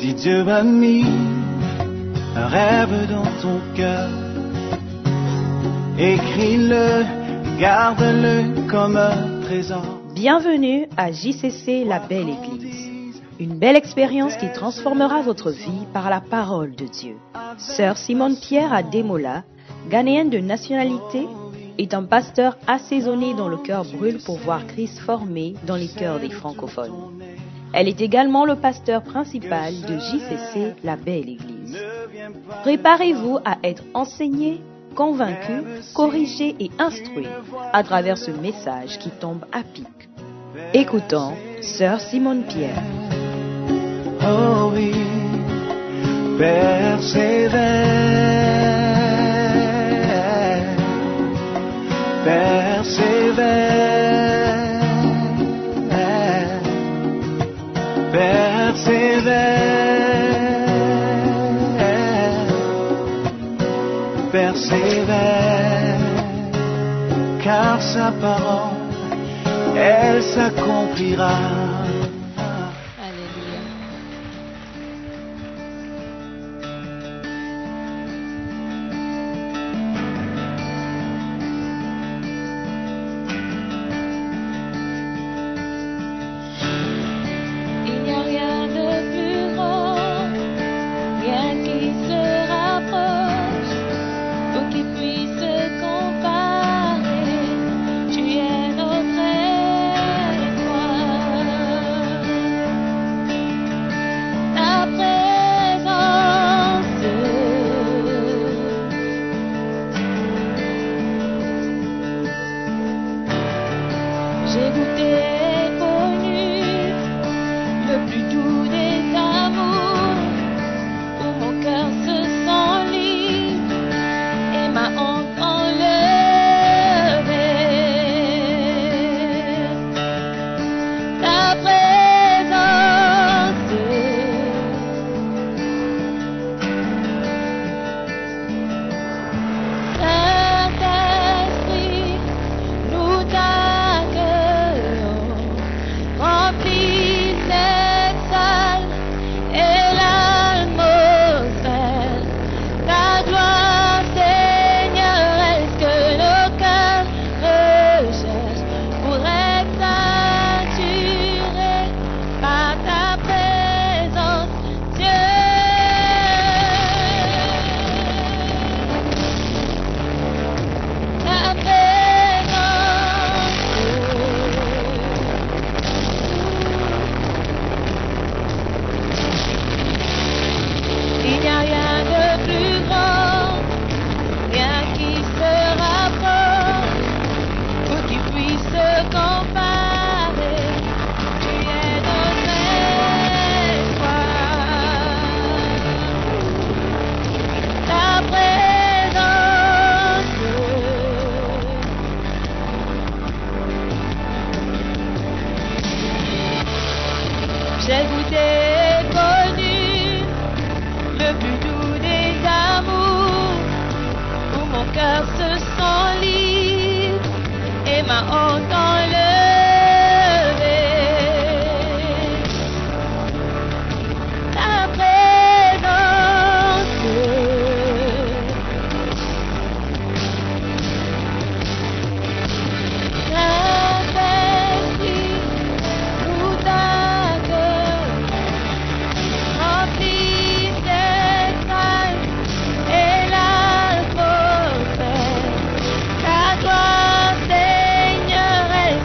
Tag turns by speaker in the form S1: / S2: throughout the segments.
S1: Si Dieu a mis un rêve dans ton cœur, écris-le, garde-le comme un trésor.
S2: Bienvenue à JCC, la belle église. Une belle expérience qui transformera votre vie par la parole de Dieu. Sœur Simone Pierre Ademola, ghanéenne de nationalité, est un pasteur assaisonné dont le cœur brûle pour voir Christ formé dans les cœurs des francophones. Elle est également le pasteur principal de JCC, la belle église. Préparez-vous à être enseigné, convaincu, corrigé et instruit à travers ce message qui tombe à pic. Écoutons Sœur Simone Pierre.
S1: Oh oui, persévère, persévère, persévère, persévère, car sa parole, elle s'accomplira.
S3: Alléluia. Il n'y a rien de plus grand, rien qui se rapproche ou qui puisse se comparer. Tu es notre espoir. Ta présence, j'ai goûté et connu le plus doux des amours, où mon cœur se sent libre et ma honte enlevée. Ta présence, Saint-Esprit, nous t'accueillons. Remplis cette salle et l'atmosphère. Ta gloire, Seigneur, est-ce que nos cœurs recherchent pour être saturés par ta présence, Dieu. Ta présence. Il n'y a rien de plus grand, rien qui se rapproche ou qui puisse se comparer. Tu es notre espoir. Ta présence, j'ai goûté et connu le plus doux des amours, où mon cœur se sent libre et ma honte enlevée. Ta présence, Saint-Esprit, nous t'accueillons. Remplis cette salle et l'atmosphère. Ta gloire, Seigneur, est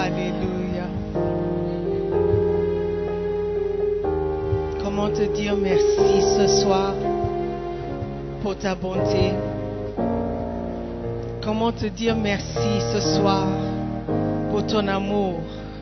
S4: Alléluia. Comment te dire merci ce soir pour ta bonté? Comment te dire merci ce soir pour ton amour?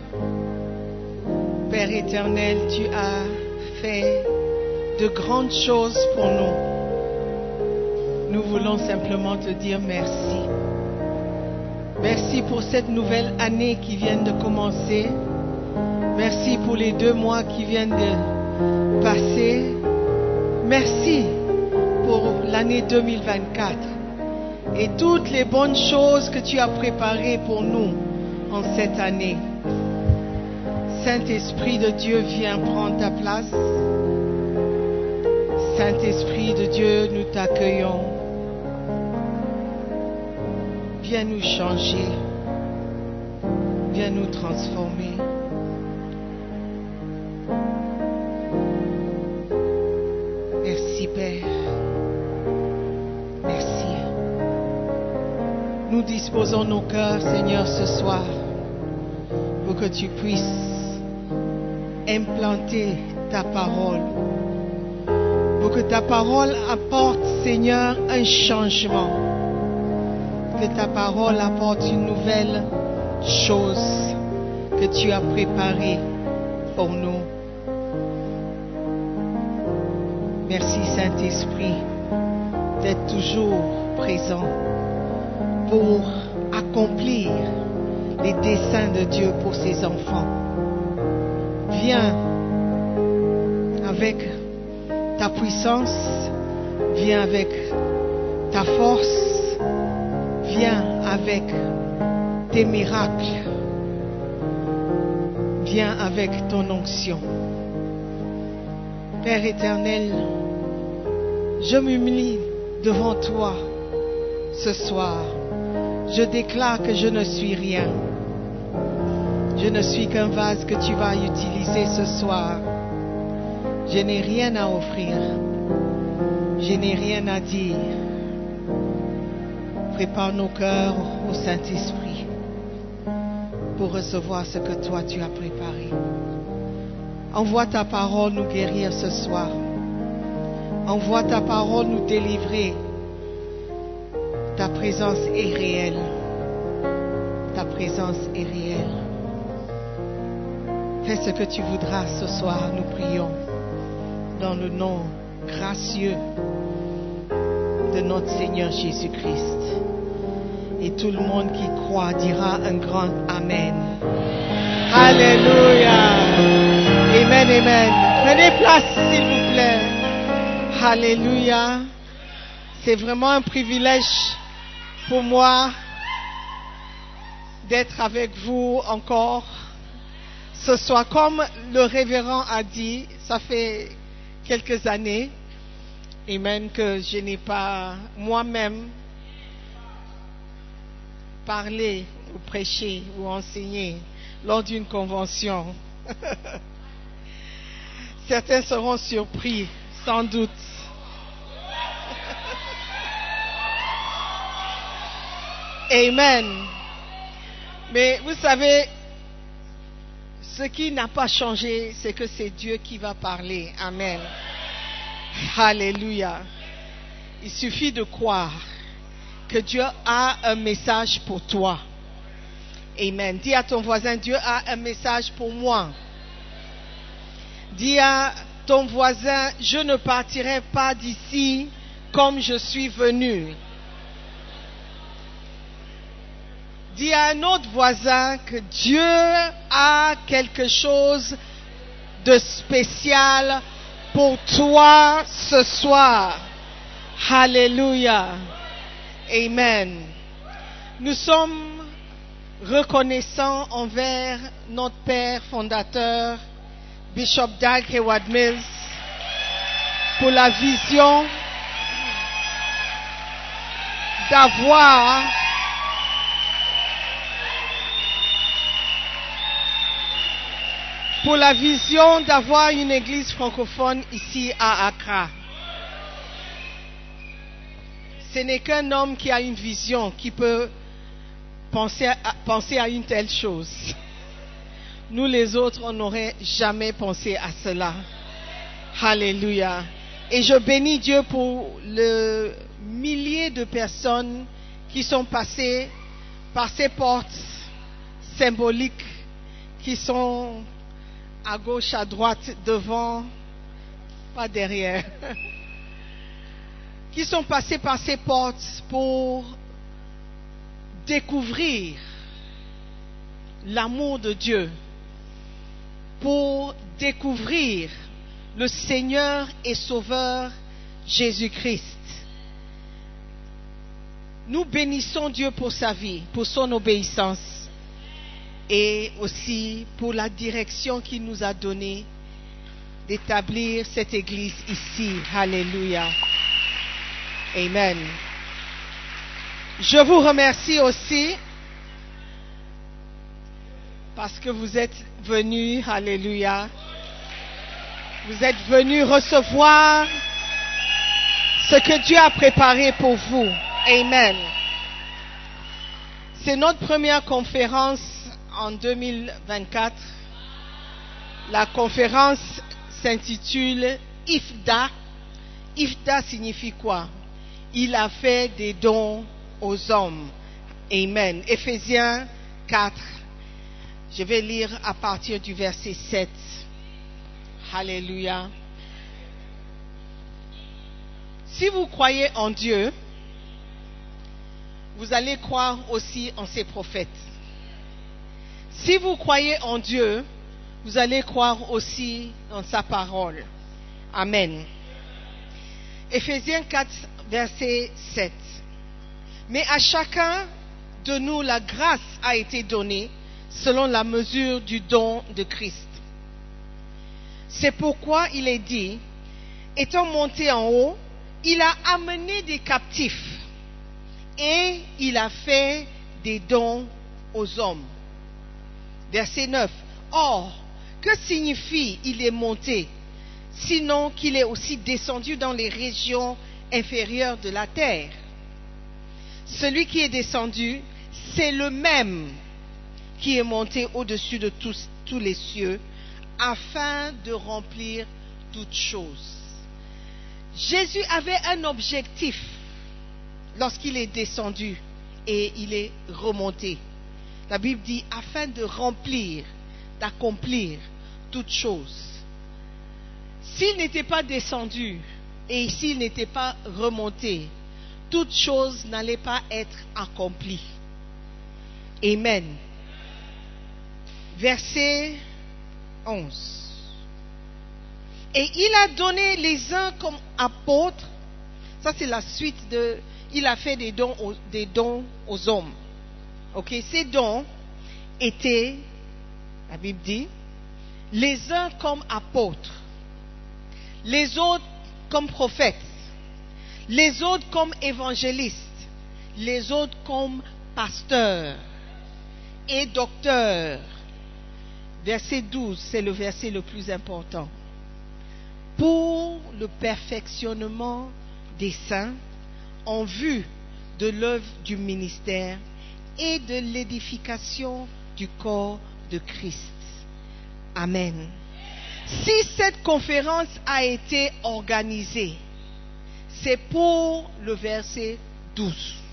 S4: Père éternel, tu as fait de grandes choses pour nous. Nous voulons simplement te dire merci. Merci pour cette nouvelle année qui vient de commencer. Merci pour les 2 mois qui viennent de passer. Merci pour l'année 2024 et toutes les bonnes choses que tu as préparées pour nous en cette année. Saint-Esprit de Dieu, viens prendre ta place. Saint-Esprit de Dieu, nous t'accueillons. Viens nous changer. Viens nous transformer. Merci, Père. Merci. Nous disposons nos cœurs, Seigneur, ce soir, pour que tu puisses implanter ta parole. Pour que ta parole apporte, Seigneur, un changement. Que ta parole apporte une nouvelle chose que tu as préparée pour nous. Merci, Saint-Esprit, d'être toujours présent pour accomplir les desseins de Dieu pour ses enfants. Viens avec ta puissance, viens avec ta force, viens avec tes miracles, viens avec ton onction. Père éternel, je m'humilie devant toi ce soir. Je déclare que je ne suis rien. Je ne suis qu'un vase que tu vas utiliser ce soir. Je n'ai rien à offrir. Je n'ai rien à dire. Prépare nos cœurs au Saint-Esprit pour recevoir ce que toi tu as préparé. Envoie ta parole nous guérir ce soir. Envoie ta parole nous délivrer. Ta présence est réelle. Ta présence est réelle. Fais ce que tu voudras ce soir, nous prions. Dans le nom gracieux de notre Seigneur Jésus-Christ. Et tout le monde qui croit dira un grand Amen. Alléluia. Amen, amen. Prenez place, s'il vous plaît. Alléluia. C'est vraiment un privilège pour moi d'être avec vous encore ce soir. Comme le révérend a dit, ça fait quelques années, amen, que je n'ai pas moi-même parlé ou prêché ou enseigné lors d'une convention. Certains seront surpris, sans doute. Amen. Mais vous savez, ce qui n'a pas changé, c'est que c'est Dieu qui va parler. Amen. Alléluia. Il suffit de croire que Dieu a un message pour toi. Amen. Dis à ton voisin, Dieu a un message pour moi. Dis à ton voisin, je ne partirai pas d'ici comme je suis venu. Dis à un autre voisin que Dieu a quelque chose de spécial pour toi ce soir. Alléluia. Amen. Nous sommes reconnaissants envers notre Père fondateur, Bishop Dag Heward-Mills, pour la vision d'avoir une église francophone ici à Accra. Ce n'est qu'un homme qui a une vision qui peut penser à une telle chose. Nous les autres, on n'aurait jamais pensé à cela. Alléluia. Et je bénis Dieu pour le millier de personnes qui sont passées par ces portes symboliques qui sont à gauche, à droite, devant, pas derrière, qui sont passées par ces portes pour découvrir l'amour de Dieu, pour découvrir le Seigneur et Sauveur Jésus-Christ. Nous bénissons Dieu pour sa vie, pour son obéissance et aussi pour la direction qu'il nous a donnée d'établir cette église ici. Alléluia. Amen. Je vous remercie aussi parce que vous êtes venus, alléluia. Vous êtes venus recevoir ce que Dieu a préparé pour vous. Amen. C'est notre première conférence en 2024. La conférence s'intitule IFDA. IFDA signifie quoi? Il a fait des dons aux hommes. Amen. Éphésiens 4. Je vais lire à partir du verset 7. Alléluia. Si vous croyez en Dieu, vous allez croire aussi en ses prophètes. Si vous croyez en Dieu, vous allez croire aussi en sa parole. Amen. Éphésiens 4, verset 7. Mais à chacun de nous, la grâce a été donnée selon la mesure du don de Christ. C'est pourquoi il est dit, étant monté en haut, il a amené des captifs et il a fait des dons aux hommes. Verset 9. Or, que signifie il est monté, sinon qu'il est aussi descendu dans les régions inférieures de la terre? Celui qui est descendu, c'est le même qui est monté au-dessus de tous les cieux, afin de remplir toutes choses. Jésus avait un objectif lorsqu'il est descendu et il est remonté. La Bible dit afin de remplir, d'accomplir toutes choses. S'il n'était pas descendu et s'il n'était pas remonté, toutes choses n'allaient pas être accomplies. Amen. Verset 11. Et il a donné les uns comme apôtres. Ça c'est la suite de... Il a fait des dons aux hommes. Ok, ces dons étaient, la Bible dit, les uns comme apôtres, les autres comme prophètes, les autres comme évangélistes, les autres comme pasteurs et docteurs. Verset 12, c'est le verset le plus important. Pour le perfectionnement des saints, en vue de l'œuvre du ministère et de l'édification du corps de Christ. Amen. Si cette conférence a été organisée, c'est pour le verset 12.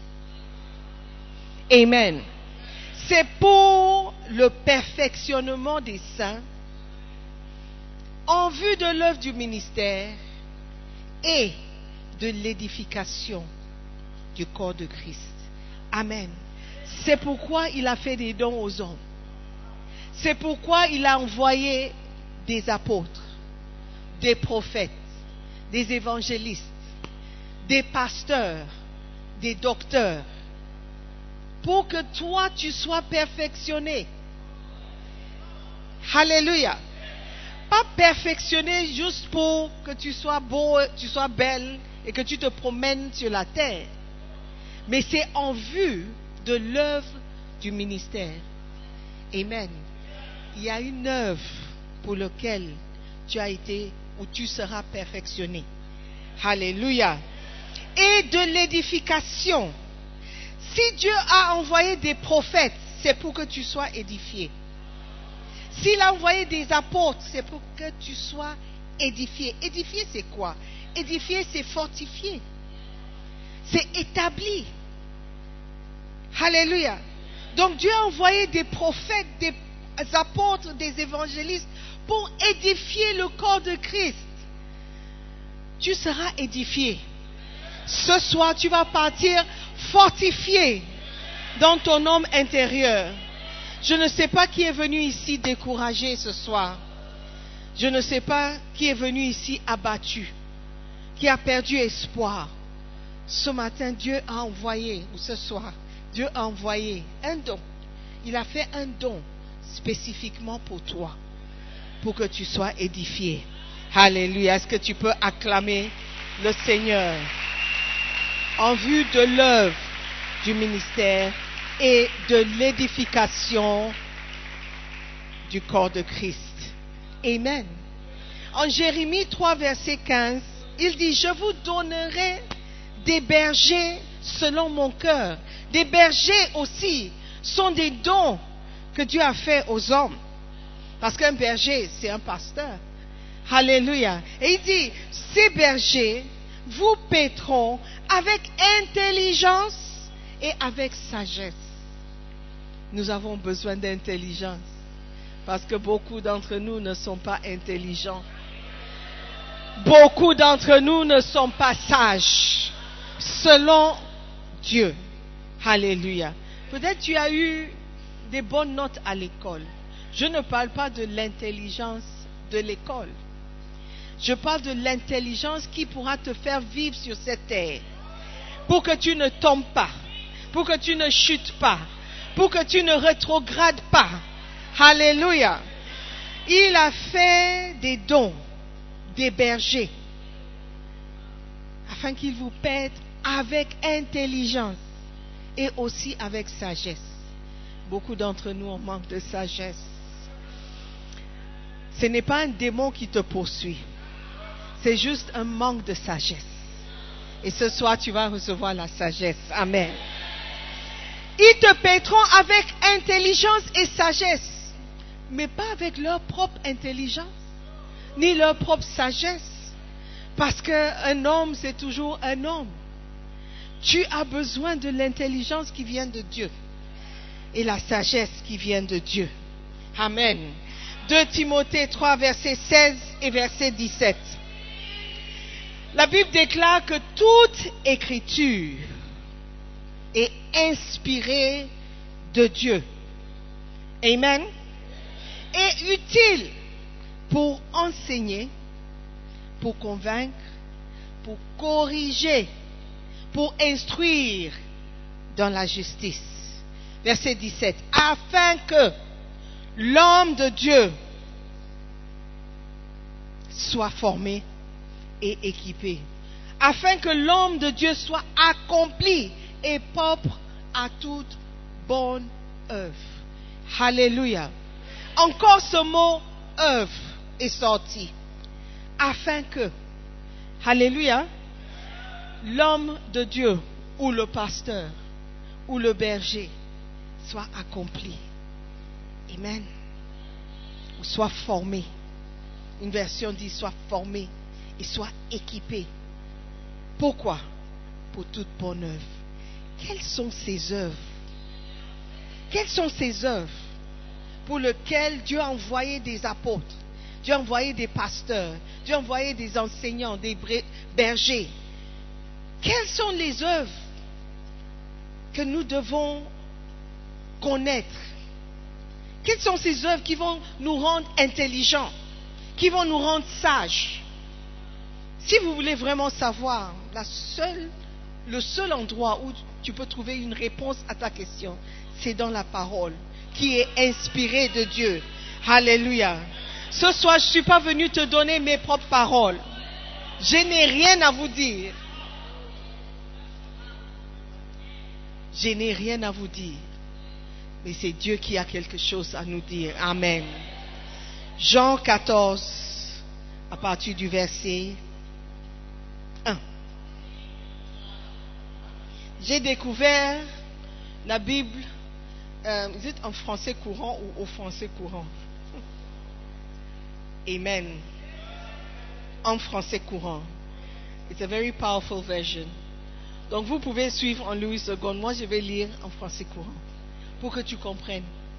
S4: Amen. C'est pour le perfectionnement des saints en vue de l'œuvre du ministère et de l'édification du corps de Christ. Amen. C'est pourquoi il a fait des dons aux hommes. C'est pourquoi il a envoyé des apôtres, des prophètes, des évangélistes, des pasteurs, des docteurs, pour que toi tu sois perfectionné. Alléluia. Pas perfectionné juste pour que tu sois beau, tu sois belle et que tu te promènes sur la terre. Mais c'est en vue de l'œuvre du ministère. Amen. Il y a une œuvre pour laquelle tu as été ou tu seras perfectionné. Alléluia. Et de l'édification. Si Dieu a envoyé des prophètes, c'est pour que tu sois édifié. S'il a envoyé des apôtres, c'est pour que tu sois édifié. Édifié, c'est quoi? Édifié, c'est fortifié. C'est établi. Alléluia. Donc Dieu a envoyé des prophètes, des apôtres, des évangélistes pour édifier le corps de Christ. Tu seras édifié. Ce soir, tu vas partir fortifié dans ton homme intérieur. Je ne sais pas qui est venu ici découragé ce soir. Je ne sais pas qui est venu ici abattu, qui a perdu espoir. Ce matin, Dieu a envoyé, ou ce soir, Dieu a envoyé un don. Il a fait un don spécifiquement pour toi, pour que tu sois édifié. Alléluia. Est-ce que tu peux acclamer le Seigneur en vue de l'œuvre du ministère et de l'édification du corps de Christ? Amen. En Jérémie 3, verset 15, il dit, je vous donnerai des bergers selon mon cœur. Des bergers aussi sont des dons que Dieu a fait aux hommes. Parce qu'un berger, c'est un pasteur. Alléluia. Et il dit, ces bergers vous paîtront avec intelligence et avec sagesse. Nous avons besoin d'intelligence. Parce que beaucoup d'entre nous ne sont pas intelligents. Beaucoup d'entre nous ne sont pas sages. Selon Dieu. Alléluia. Peut-être tu as eu des bonnes notes à l'école. Je ne parle pas de l'intelligence de l'école. Je parle de l'intelligence qui pourra te faire vivre sur cette terre. Pour que tu ne tombes pas. Pour que tu ne chutes pas. Pour que tu ne rétrogrades pas. Alléluia. Il a fait des dons, des bergers, afin qu'ils vous paîtrent avec intelligence et aussi avec sagesse. Beaucoup d'entre nous, on manque de sagesse. Ce n'est pas un démon qui te poursuit. C'est juste un manque de sagesse. Et ce soir, tu vas recevoir la sagesse. Amen. Ils te paîtront avec intelligence et sagesse. Mais pas avec leur propre intelligence, ni leur propre sagesse. Parce qu'un homme, c'est toujours un homme. Tu as besoin de l'intelligence qui vient de Dieu. Et la sagesse qui vient de Dieu. Amen. 2 Timothée 3, verset 16 et verset 17. La Bible déclare que toute écriture est inspirée de Dieu. Amen. Et utile pour enseigner, pour convaincre, pour corriger, pour instruire dans la justice. Verset 17. Afin que l'homme de Dieu soit formé et équipé. Afin que l'homme de Dieu soit accompli et propre à toute bonne œuvre. Alléluia. Encore ce mot œuvre est sorti. Afin que, alléluia, l'homme de Dieu ou le pasteur ou le berger soit accompli. Amen. Ou soit formé. Une version dit soit formé et soit équipé. Pourquoi? Pour toute bonne œuvre. Quelles sont ces œuvres? Quelles sont ces œuvres pour lesquelles Dieu a envoyé des apôtres, Dieu a envoyé des pasteurs, Dieu a envoyé des enseignants, des bergers? Quelles sont les œuvres que nous devons connaître? Quelles sont ces œuvres qui vont nous rendre intelligents, qui vont nous rendre sages? Si vous voulez vraiment savoir, le seul endroit où tu peux trouver une réponse à ta question, c'est dans la parole, qui est inspirée de Dieu. Alléluia. Ce soir, je ne suis pas venu te donner mes propres paroles. Je n'ai rien à vous dire. Je n'ai rien à vous dire. Mais c'est Dieu qui a quelque chose à nous dire. Amen. Jean 14, à partir du verset 1. J'ai découvert la Bible, vous êtes en français courant ou au français courant? Amen. En français courant. It's a very powerful version. Donc vous pouvez suivre en Louis II. Moi je vais lire en français courant pour que tu comprennes.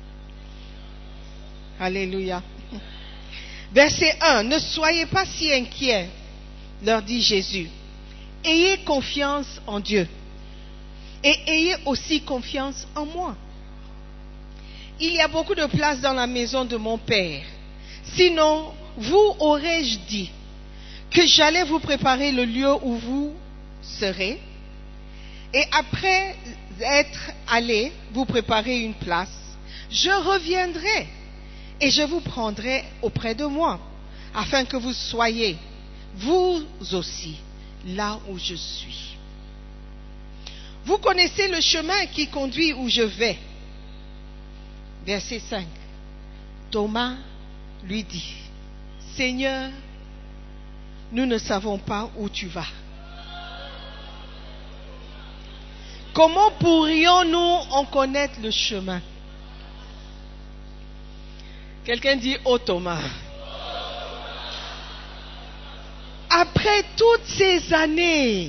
S4: Alléluia. Verset 1. Ne soyez pas si inquiets, leur dit Jésus. Ayez confiance en Dieu. Et ayez aussi confiance en moi. Il y a beaucoup de place dans la maison de mon Père. Sinon, vous aurais-je dit que j'allais vous préparer le lieu où vous serez, et après être allé vous préparer une place, je reviendrai et je vous prendrai auprès de moi, afin que vous soyez, vous aussi, là où je suis. Vous connaissez le chemin qui conduit où je vais. Verset 5. Thomas lui dit, Seigneur, nous ne savons pas où tu vas. Comment pourrions-nous en connaître le chemin? Quelqu'un dit, oh Thomas. Après toutes ces années,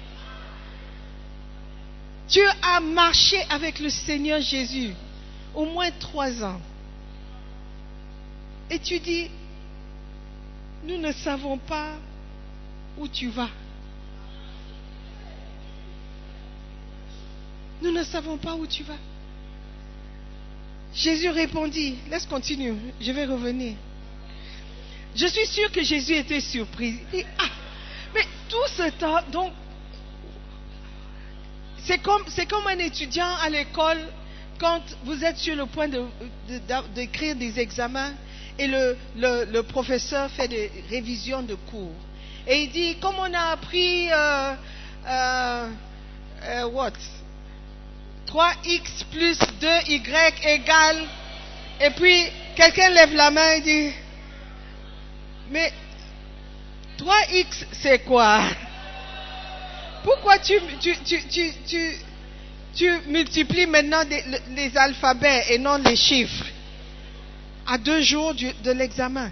S4: tu as marché avec le Seigneur Jésus, au moins 3 ans. Et tu dis, nous ne savons pas où tu vas. Nous ne savons pas où tu vas. Jésus répondit, laisse continuer, je vais revenir. Je suis sûr que Jésus était surpris. Il dit, mais tout ce temps, donc, c'est comme un étudiant à l'école, quand vous êtes sur le point d'écrire des examens, et le professeur fait des révisions de cours. Et il dit, comme on a appris, 3x plus 2y égale, et puis quelqu'un lève la main et dit, mais 3x c'est quoi? Pourquoi tu multiplies maintenant les alphabets et non les chiffres à 2 jours de l'examen?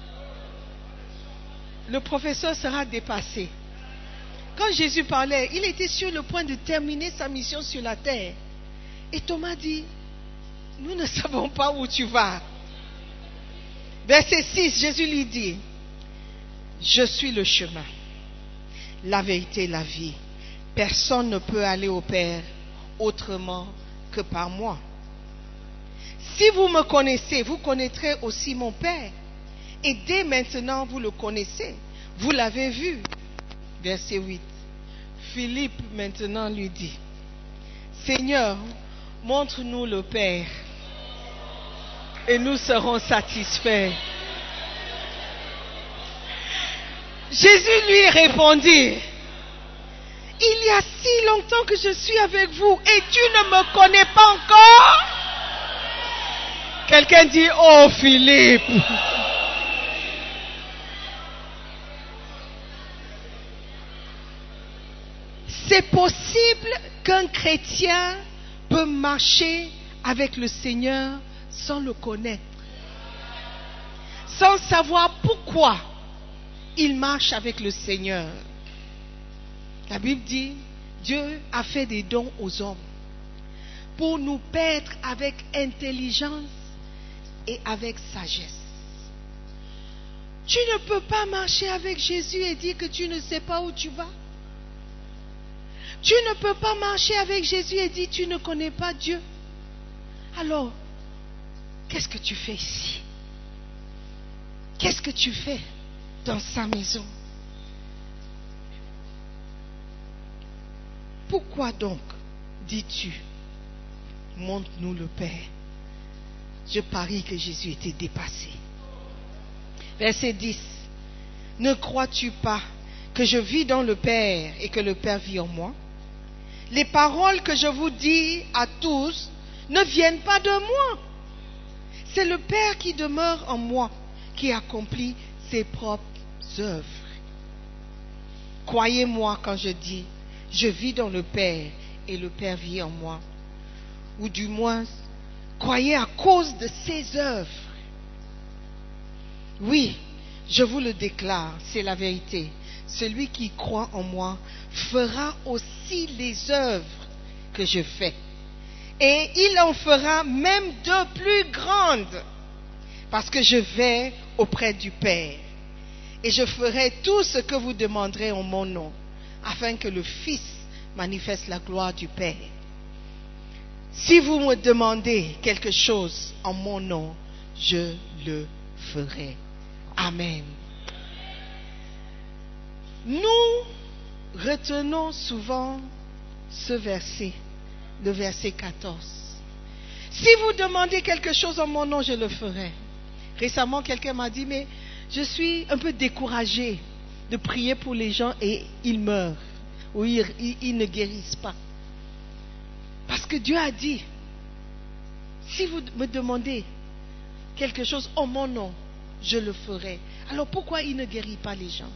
S4: Le professeur sera dépassé. Quand Jésus parlait, il était sur le point de terminer sa mission sur la terre. Et Thomas dit, nous ne savons pas où tu vas. Verset 6, Jésus lui dit, je suis le chemin, la vérité, la vie. Personne ne peut aller au Père autrement que par moi. Si vous me connaissez, vous connaîtrez aussi mon Père. Et dès maintenant, vous le connaissez. Vous l'avez vu. Verset 8. Philippe maintenant lui dit, Seigneur, montre-nous le Père et nous serons satisfaits. Jésus lui répondit, il y a si longtemps que je suis avec vous et tu ne me connais pas encore? Quelqu'un dit, oh Philippe. C'est possible qu'un chrétien peut marcher avec le Seigneur sans le connaître, sans savoir pourquoi il marche avec le Seigneur. La Bible dit, Dieu a fait des dons aux hommes pour nous paître avec intelligence et avec sagesse. Tu ne peux pas marcher avec Jésus et dire que tu ne sais pas où tu vas. Tu ne peux pas marcher avec Jésus et dire tu ne connais pas Dieu. Alors, qu'est-ce que tu fais ici? Qu'est-ce que tu fais dans sa maison? Pourquoi donc dis-tu, montre-nous le Père? Je parie que Jésus était dépassé. Verset 10. Ne crois-tu pas que je vis dans le Père et que le Père vit en moi? Les paroles que je vous dis à tous ne viennent pas de moi. C'est le Père qui demeure en moi, qui accomplit ses propres œuvres. Croyez-moi quand je dis, je vis dans le Père et le Père vit en moi. Ou du moins, croyez à cause de ses œuvres. Oui, je vous le déclare, c'est la vérité. Celui qui croit en moi fera aussi les œuvres que je fais. Et il en fera même de plus grandes, parce que je vais auprès du Père. Et je ferai tout ce que vous demanderez en mon nom, afin que le Fils manifeste la gloire du Père. Si vous me demandez quelque chose en mon nom, je le ferai. Amen. Nous retenons souvent ce verset, le verset 14. Si vous demandez quelque chose en mon nom, je le ferai. Récemment, quelqu'un m'a dit, mais je suis un peu découragé de prier pour les gens et ils meurent ou ils ne guérissent pas. Parce que Dieu a dit, si vous me demandez quelque chose en mon nom, je le ferai. Alors pourquoi il ne guérit pas les gens?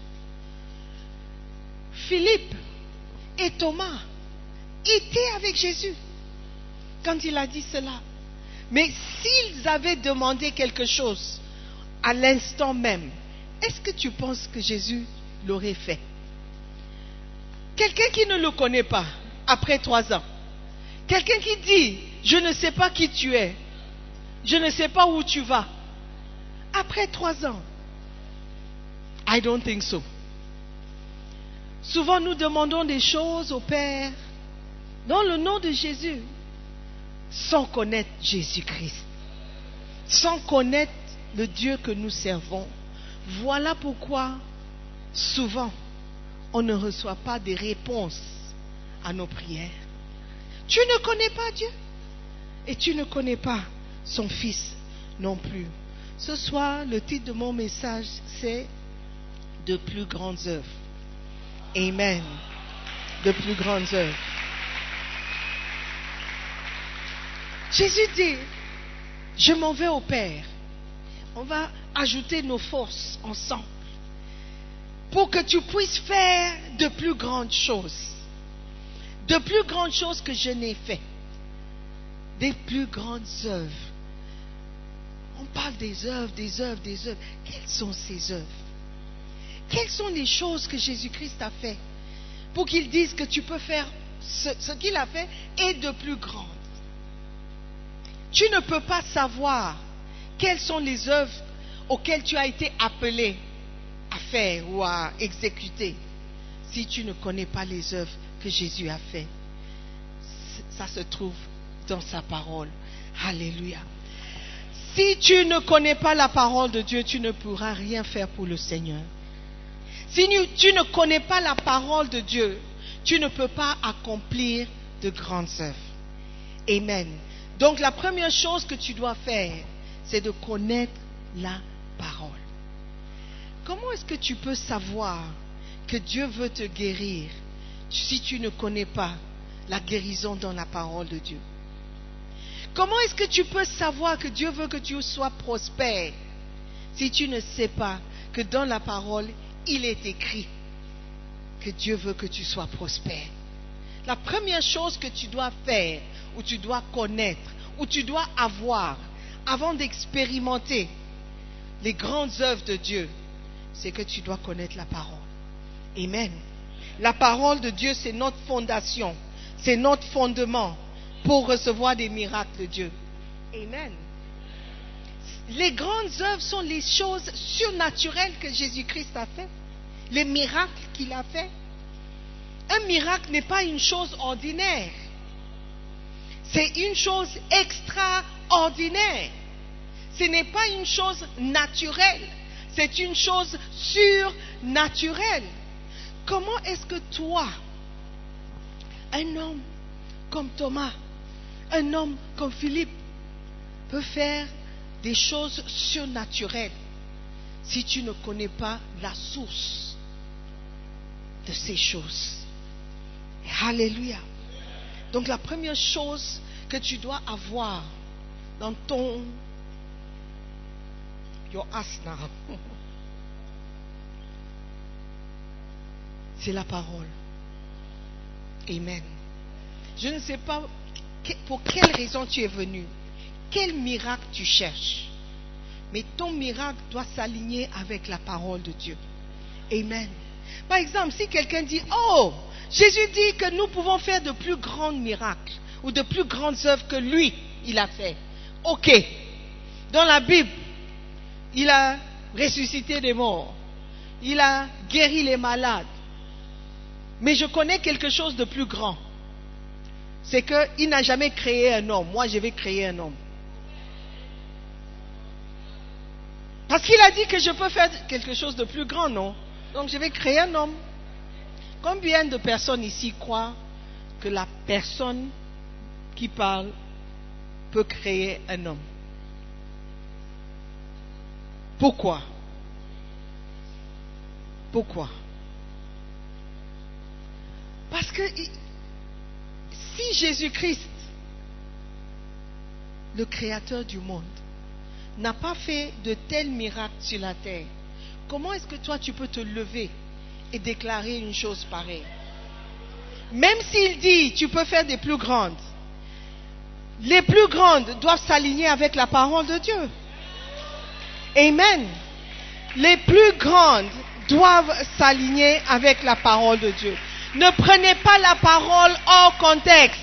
S4: Philippe et Thomas étaient avec Jésus quand il a dit cela. Mais s'ils avaient demandé quelque chose à l'instant même, est-ce que tu penses que Jésus l'aurait fait? Quelqu'un qui ne le connaît pas après 3 ans, quelqu'un qui dit, je ne sais pas qui tu es, je ne sais pas où tu vas, après 3 ans, I don't think so. Souvent nous demandons des choses au Père dans le nom de Jésus, sans connaître Jésus-Christ, sans connaître le Dieu que nous servons. Voilà pourquoi souvent on ne reçoit pas de réponses à nos prières. Tu ne connais pas Dieu et tu ne connais pas son Fils non plus. Ce soir, le titre de mon message, c'est « De plus grandes œuvres ». Amen. De plus grandes œuvres. Jésus dit, je m'en vais au Père. On va ajouter nos forces ensemble pour que tu puisses faire de plus grandes choses. De plus grandes choses que je n'ai fait. Des plus grandes œuvres. On parle des œuvres, des œuvres, des œuvres. Quelles sont ces œuvres? Quelles sont les choses que Jésus-Christ a fait pour qu'il dise que tu peux faire ce qu'il a fait et de plus grandes? Tu ne peux pas savoir quelles sont les œuvres auxquelles tu as été appelé à faire ou à exécuter si tu ne connais pas les œuvres que Jésus a fait. Ça se trouve dans sa parole. Alléluia. Si tu ne connais pas la parole de Dieu, tu ne pourras rien faire pour le Seigneur. Si tu ne connais pas la parole de Dieu, tu ne peux pas accomplir de grandes œuvres. Amen. Donc la première chose que tu dois faire, c'est de connaître la parole. Comment est-ce que tu peux savoir que Dieu veut te guérir si tu ne connais pas la guérison dans la parole de Dieu? Comment est-ce que tu peux savoir que Dieu veut que tu sois prospère si tu ne sais pas que dans la parole, il est écrit que Dieu veut que tu sois prospère? La première chose que tu dois faire, ou tu dois connaître, ou tu dois avoir, avant d'expérimenter les grandes œuvres de Dieu, c'est que tu dois connaître la parole. Amen. La parole de Dieu, c'est notre fondation, c'est notre fondement pour recevoir des miracles de Dieu. Amen. Les grandes œuvres sont les choses surnaturelles que Jésus-Christ a fait, les miracles qu'il a fait. Un miracle n'est pas une chose ordinaire. C'est une chose extraordinaire. Ce n'est pas une chose naturelle. C'est une chose surnaturelle. Comment est-ce que toi, un homme comme Thomas, un homme comme Philippe, peut faire des choses surnaturelles si tu ne connais pas la source de ces choses? Alléluia. Donc la première chose que tu dois avoir dans ton asna, c'est la parole. Amen. Je ne sais pas pour quelle raison tu es venu, quel miracle tu cherches. Mais ton miracle doit s'aligner avec la parole de Dieu. Amen. Par exemple, si quelqu'un dit, oh, Jésus dit que nous pouvons faire de plus grands miracles ou de plus grandes œuvres que lui, il a fait. Ok. Dans la Bible, il a ressuscité des morts. Il a guéri les malades. Mais je connais quelque chose de plus grand. C'est qu'il n'a jamais créé un homme. Moi, je vais créer un homme. Parce qu'il a dit que je peux faire quelque chose de plus grand, non? Donc je vais créer un homme. Combien de personnes ici croient que la personne qui parle peut créer un homme? Pourquoi? Pourquoi? Parce que si Jésus-Christ, le créateur du monde, n'a pas fait de tels miracles sur la terre, comment est-ce que toi tu peux te lever et déclarer une chose pareille? Même s'il dit tu peux faire des plus grandes, les plus grandes doivent s'aligner avec la parole de Dieu. Amen. Les plus grandes doivent s'aligner avec la parole de Dieu. Ne prenez pas la parole hors contexte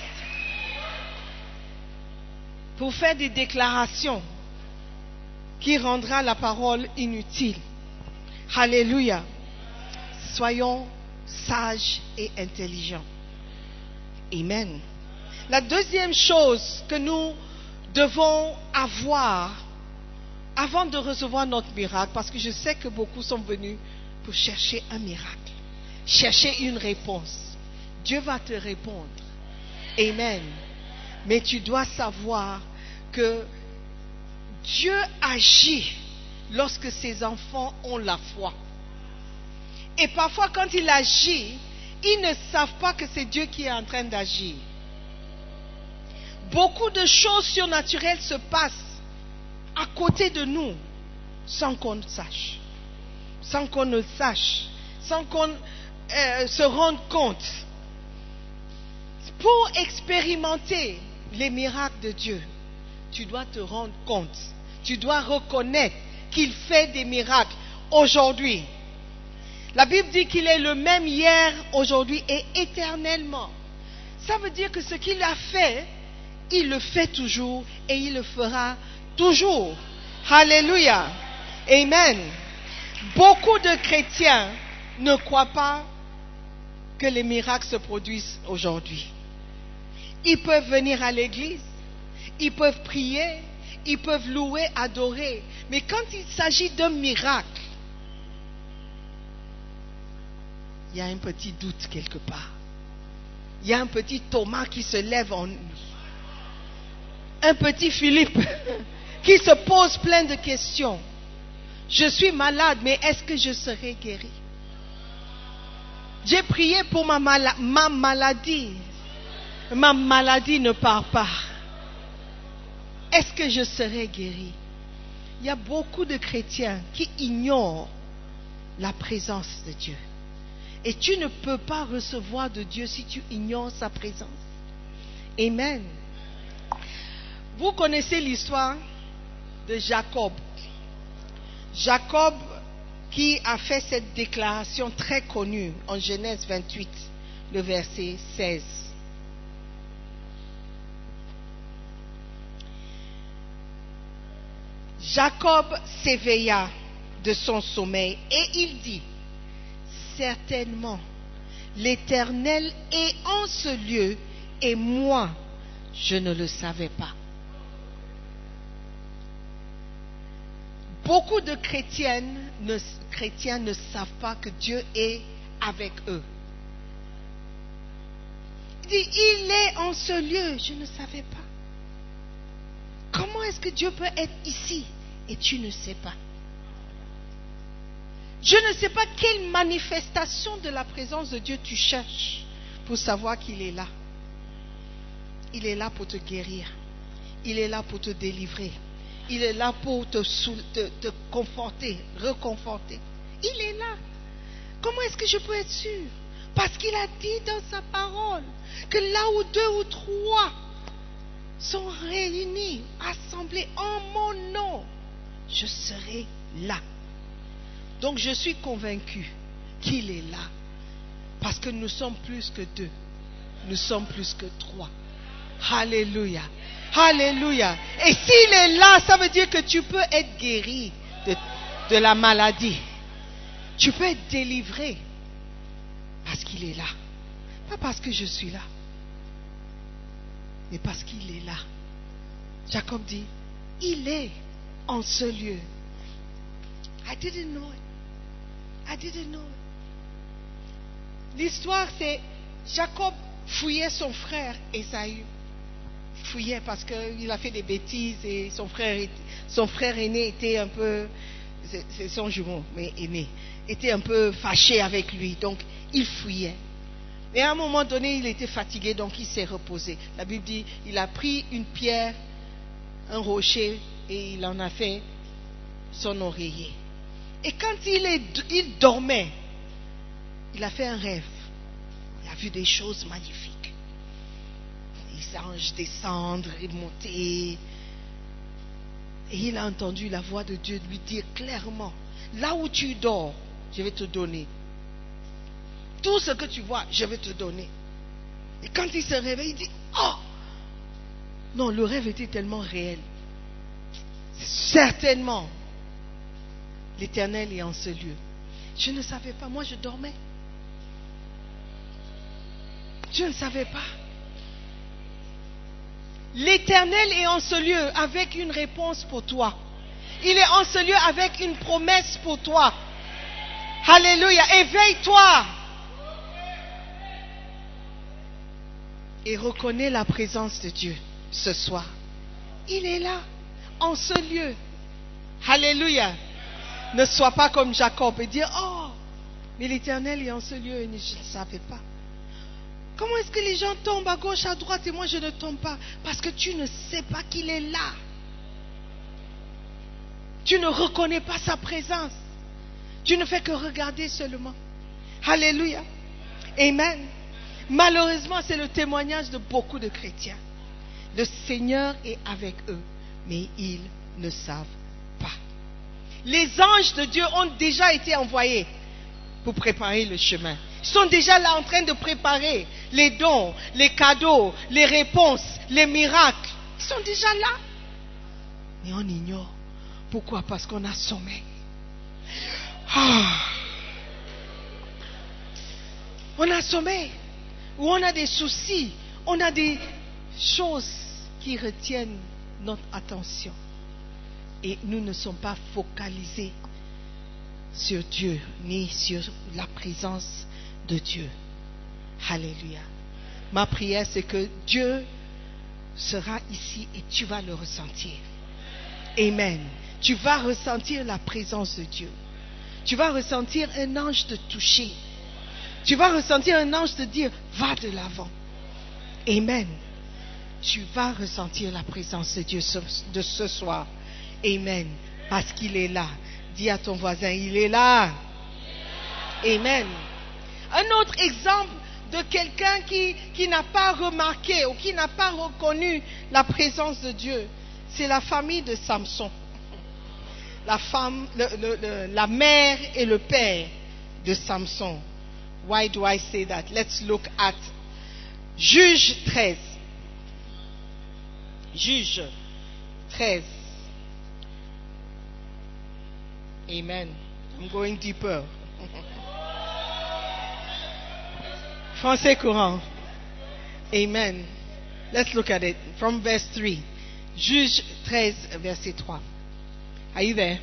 S4: pour faire des déclarations qui rendra la parole inutile. Alléluia. Soyons sages et intelligents. Amen. La deuxième chose que nous devons avoir avant de recevoir notre miracle, parce que je sais que beaucoup sont venus pour chercher un miracle, chercher une réponse. Dieu va te répondre. Amen. Mais tu dois savoir que Dieu agit lorsque ses enfants ont la foi. Et parfois quand il agit, ils ne savent pas que c'est Dieu qui est en train d'agir. Beaucoup de choses surnaturelles se passent à côté de nous sans qu'on sache, sans qu'on ne sache, sans qu'on se rende compte. Pour expérimenter les miracles de Dieu, tu dois te rendre compte. Tu dois reconnaître qu'il fait des miracles aujourd'hui. La Bible dit qu'il est le même hier, aujourd'hui et éternellement. Ça veut dire que ce qu'il a fait, il le fait toujours et il le fera toujours. Alléluia. Amen. Beaucoup de chrétiens ne croient pas que les miracles se produisent aujourd'hui. Ils peuvent venir à l'église, ils peuvent prier, ils peuvent louer, adorer. Mais quand il s'agit d'un miracle, il y a un petit doute quelque part. Il y a un petit Thomas qui se lève en nous. Un petit Philippe qui se pose plein de questions. Je suis malade, mais est-ce que je serai guéri? J'ai prié pour ma maladie. Ma maladie ne part pas. Est-ce que je serai guéri? Il y a beaucoup de chrétiens qui ignorent la présence de Dieu. Et tu ne peux pas recevoir de Dieu si tu ignores sa présence. Amen. Vous connaissez l'histoire de Jacob. Jacob qui a fait cette déclaration très connue en Genèse 28, le verset 16. Jacob s'éveilla de son sommeil et il dit: certainement, l'Éternel est en ce lieu et moi, je ne le savais pas. Beaucoup de chrétiens ne savent pas que Dieu est avec eux. Il dit, il est en ce lieu, je ne savais pas. Comment est-ce que Dieu peut être ici et tu ne sais pas? Je ne sais pas quelle manifestation de la présence de Dieu tu cherches pour savoir qu'il est là. Il est là pour te guérir. Il est là pour te délivrer. Il est là pour te conforter, reconforter. Il est là. Comment est-ce que je peux être sûr? Parce qu'il a dit dans sa parole que là où 2 ou 3 sont réunis, assemblés en mon nom, je serai là. Donc je suis convaincu qu'il est là. Parce que nous sommes plus que 2. Nous sommes plus que 3. Alléluia. Alléluia. Et s'il est là, ça veut dire que tu peux être guéri de la maladie. Tu peux être délivré. Parce qu'il est là. Pas parce que je suis là. Mais parce qu'il est là. Jacob dit, il est en ce lieu. I didn't know it. I didn't know it. L'histoire, c'est Jacob fouillait son frère Ésaü. Fouillait parce qu'il a fait des bêtises et son frère aîné était un peu, c'est son jumeau, mais aîné, était un peu fâché avec lui. Donc, il fouillait. Et à un moment donné, il était fatigué, donc il s'est reposé. La Bible dit, il a pris une pierre, un rocher, et il en a fait son oreiller. Et quand il dormait, il a fait un rêve. Il a vu des choses magnifiques. Les anges descendre et monter. Et il a entendu la voix de Dieu lui dire clairement, là où tu dors, je vais te donner. Tout ce que tu vois, je vais te donner. Et quand il se réveille, il dit, oh! Non, le rêve était tellement réel. Certainement, l'Éternel est en ce lieu. Je ne savais pas, moi je dormais. Je ne savais pas. L'Éternel est en ce lieu avec une réponse pour toi. Il est en ce lieu avec une promesse pour toi. Alléluia. Éveille-toi. Et reconnais la présence de Dieu ce soir. Il est là, en ce lieu. Alléluia. Ne sois pas comme Jacob et dire, oh, mais l'Éternel est en ce lieu et je ne savais pas. Comment est-ce que les gens tombent à gauche, à droite et moi je ne tombe pas? Parce que tu ne sais pas qu'il est là. Tu ne reconnais pas sa présence. Tu ne fais que regarder seulement. Alléluia. Amen. Malheureusement, c'est le témoignage de beaucoup de chrétiens. Le Seigneur est avec eux, mais ils ne savent pas. Les anges de Dieu ont déjà été envoyés pour préparer le chemin. Ils sont déjà là en train de préparer les dons, les cadeaux, les réponses, les miracles. Ils sont déjà là. Mais on ignore. Pourquoi? Parce qu'on a sommeil. On a sommeil. Ou on a des soucis. On a des choses qui retiennent notre attention. Et nous ne sommes pas focalisés sur Dieu, ni sur la présence de Dieu. Alléluia. Ma prière, c'est que Dieu sera ici et tu vas le ressentir. Amen. Tu vas ressentir la présence de Dieu. Tu vas ressentir un ange te toucher. Tu vas ressentir un ange te dire, va de l'avant. Amen. Tu vas ressentir la présence de Dieu de ce soir. Amen. Parce qu'il est là. Dis à ton voisin, il est là. Amen. Un autre exemple de quelqu'un qui n'a pas remarqué ou qui n'a pas reconnu la présence de Dieu, c'est la famille de Samson. La mère et le père de Samson. Why do I say that? Let's look at Juge 13. Juge 13. Amen. I'm going deeper. Français courant. Amen. Let's look at it from verse 3. Juge 13, verset 3. Are you there?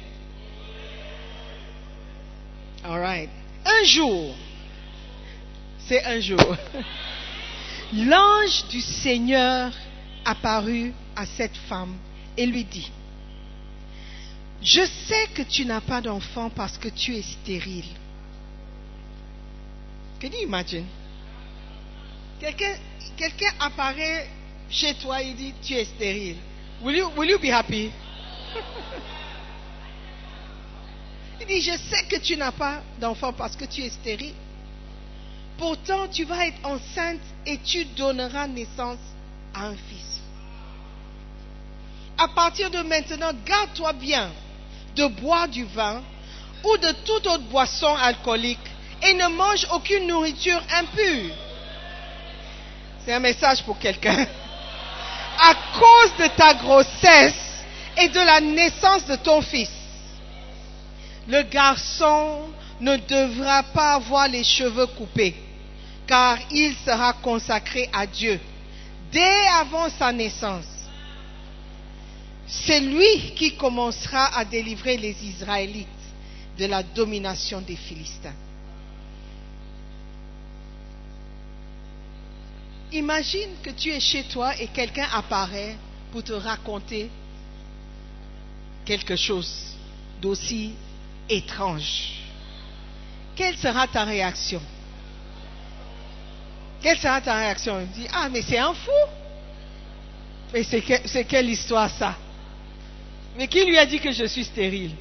S4: All right. Un jour, c'est un jour, l'ange du Seigneur apparut à cette femme et lui dit, je sais que tu n'as pas d'enfant parce que tu es stérile. Can you imagine? Quelqu'un apparaît chez toi et dit, tu es stérile. Will you be happy? Il dit, je sais que tu n'as pas d'enfant parce que tu es stérile. Pourtant, tu vas être enceinte et tu donneras naissance à un fils. À partir de maintenant, garde-toi bien de boire du vin ou de toute autre boisson alcoolique et ne mange aucune nourriture impure. C'est un message pour quelqu'un. À cause de ta grossesse et de la naissance de ton fils, le garçon ne devra pas avoir les cheveux coupés, car il sera consacré à Dieu dès avant sa naissance. C'est lui qui commencera à délivrer les Israélites de la domination des Philistins. Imagine que tu es chez toi et quelqu'un apparaît pour te raconter quelque chose d'aussi étrange. Quelle sera ta réaction? Quelle sera ta réaction? Tu dis, ah, mais c'est un fou. Mais c'est quelle histoire ça? Mais qui lui a dit que je suis stérile?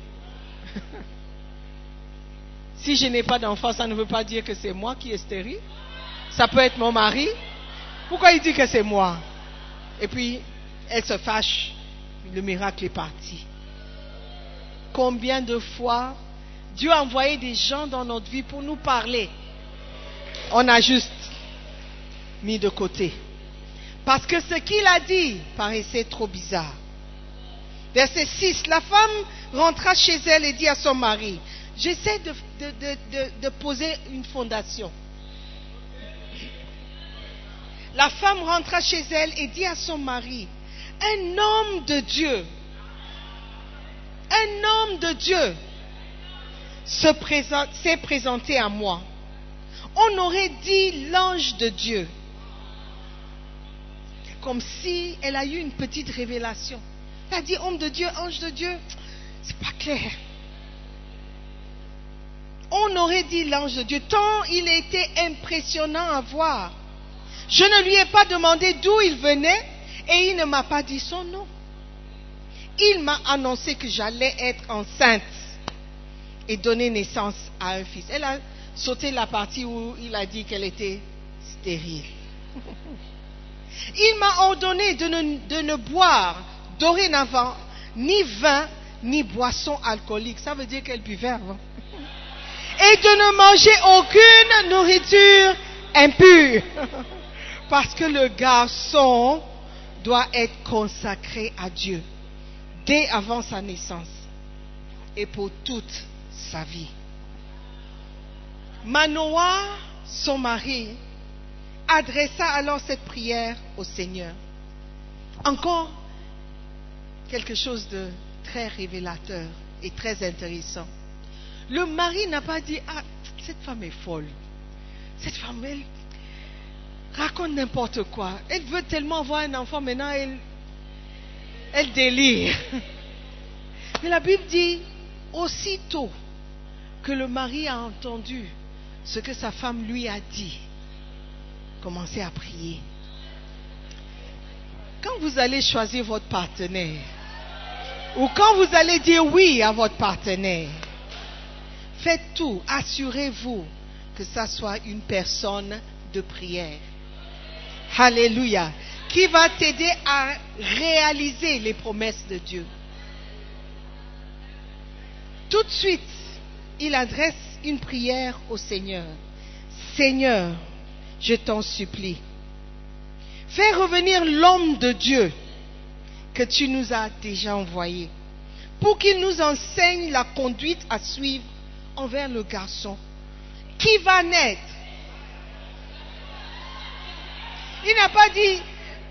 S4: Si je n'ai pas d'enfant, ça ne veut pas dire que c'est moi qui est stérile. Ça peut être mon mari. Pourquoi il dit que c'est moi? Et puis, elle se fâche. Le miracle est parti. Combien de fois Dieu a envoyé des gens dans notre vie pour nous parler? On a juste mis de côté. Parce que ce qu'il a dit paraissait trop bizarre. Verset 6. La femme rentra chez elle et dit à son mari, j'essaie de poser une fondation. La femme rentra chez elle et dit à son mari, un homme de Dieu s'est présenté à moi. On aurait dit l'ange de Dieu. Comme si elle a eu une petite révélation. Elle a dit homme de Dieu, ange de Dieu. C'est pas clair. On aurait dit l'ange de Dieu, tant il était impressionnant à voir. Je ne lui ai pas demandé d'où il venait et il ne m'a pas dit son nom. Il m'a annoncé que j'allais être enceinte et donner naissance à un fils. Elle a sauté la partie où il a dit qu'elle était stérile. Il m'a ordonné de ne boire dorénavant ni vin ni boisson alcoolique. Ça veut dire qu'elle buvait avant. Et de ne manger aucune nourriture impure. Parce que le garçon doit être consacré à Dieu dès avant sa naissance et pour toute sa vie. Manoah, son mari, adressa alors cette prière au Seigneur. Encore quelque chose de très révélateur et très intéressant. Le mari n'a pas dit, ah, cette femme est folle. Cette femme, elle raconte n'importe quoi. Elle veut tellement avoir un enfant, maintenant elle délire. Mais la Bible dit, aussitôt que le mari a entendu ce que sa femme lui a dit, commencez à prier. Quand vous allez choisir votre partenaire, ou quand vous allez dire oui à votre partenaire, faites tout, assurez-vous que ça soit une personne de prière. Alléluia. Qui va t'aider à réaliser les promesses de Dieu. Tout de suite, il adresse une prière au Seigneur. Seigneur, je t'en supplie, fais revenir l'homme de Dieu que tu nous as déjà envoyé, pour qu'il nous enseigne la conduite à suivre envers le garçon qui va naître. Il n'a pas dit,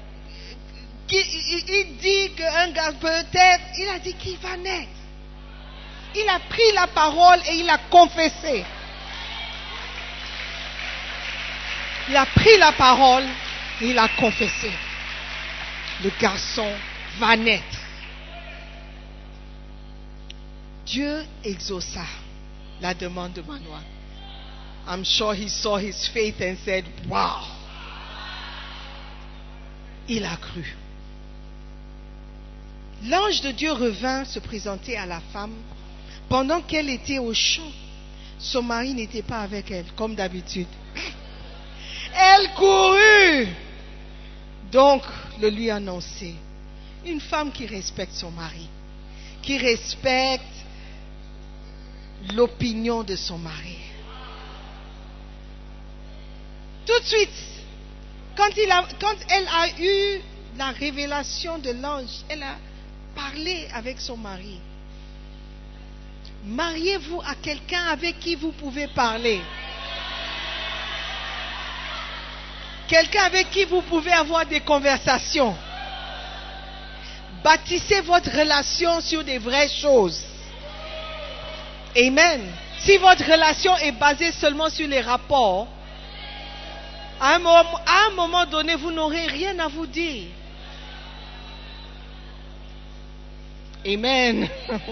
S4: il dit qu'un gars peut-être, il a dit qu'il va naître. Il a pris la parole et il a confessé. Il a pris la parole et il a confessé. Le garçon va naître. Dieu exauça la demande de Manoah. I'm sure he saw his faith and said, wow. Il a cru. L'ange de Dieu revint se présenter à la femme pendant qu'elle était au champ. Son mari n'était pas avec elle, comme d'habitude. Elle courut donc le lui annoncer. Une femme qui respecte son mari, qui respecte l'opinion de son mari. Tout de suite, quand elle a eu la révélation de l'ange, elle a parlé avec son mari. Mariez-vous à quelqu'un avec qui vous pouvez parler. Quelqu'un avec qui vous pouvez avoir des conversations. Bâtissez votre relation sur des vraies choses. Amen. Si votre relation est basée seulement sur les rapports, à un moment donné, vous n'aurez rien à vous dire. Amen.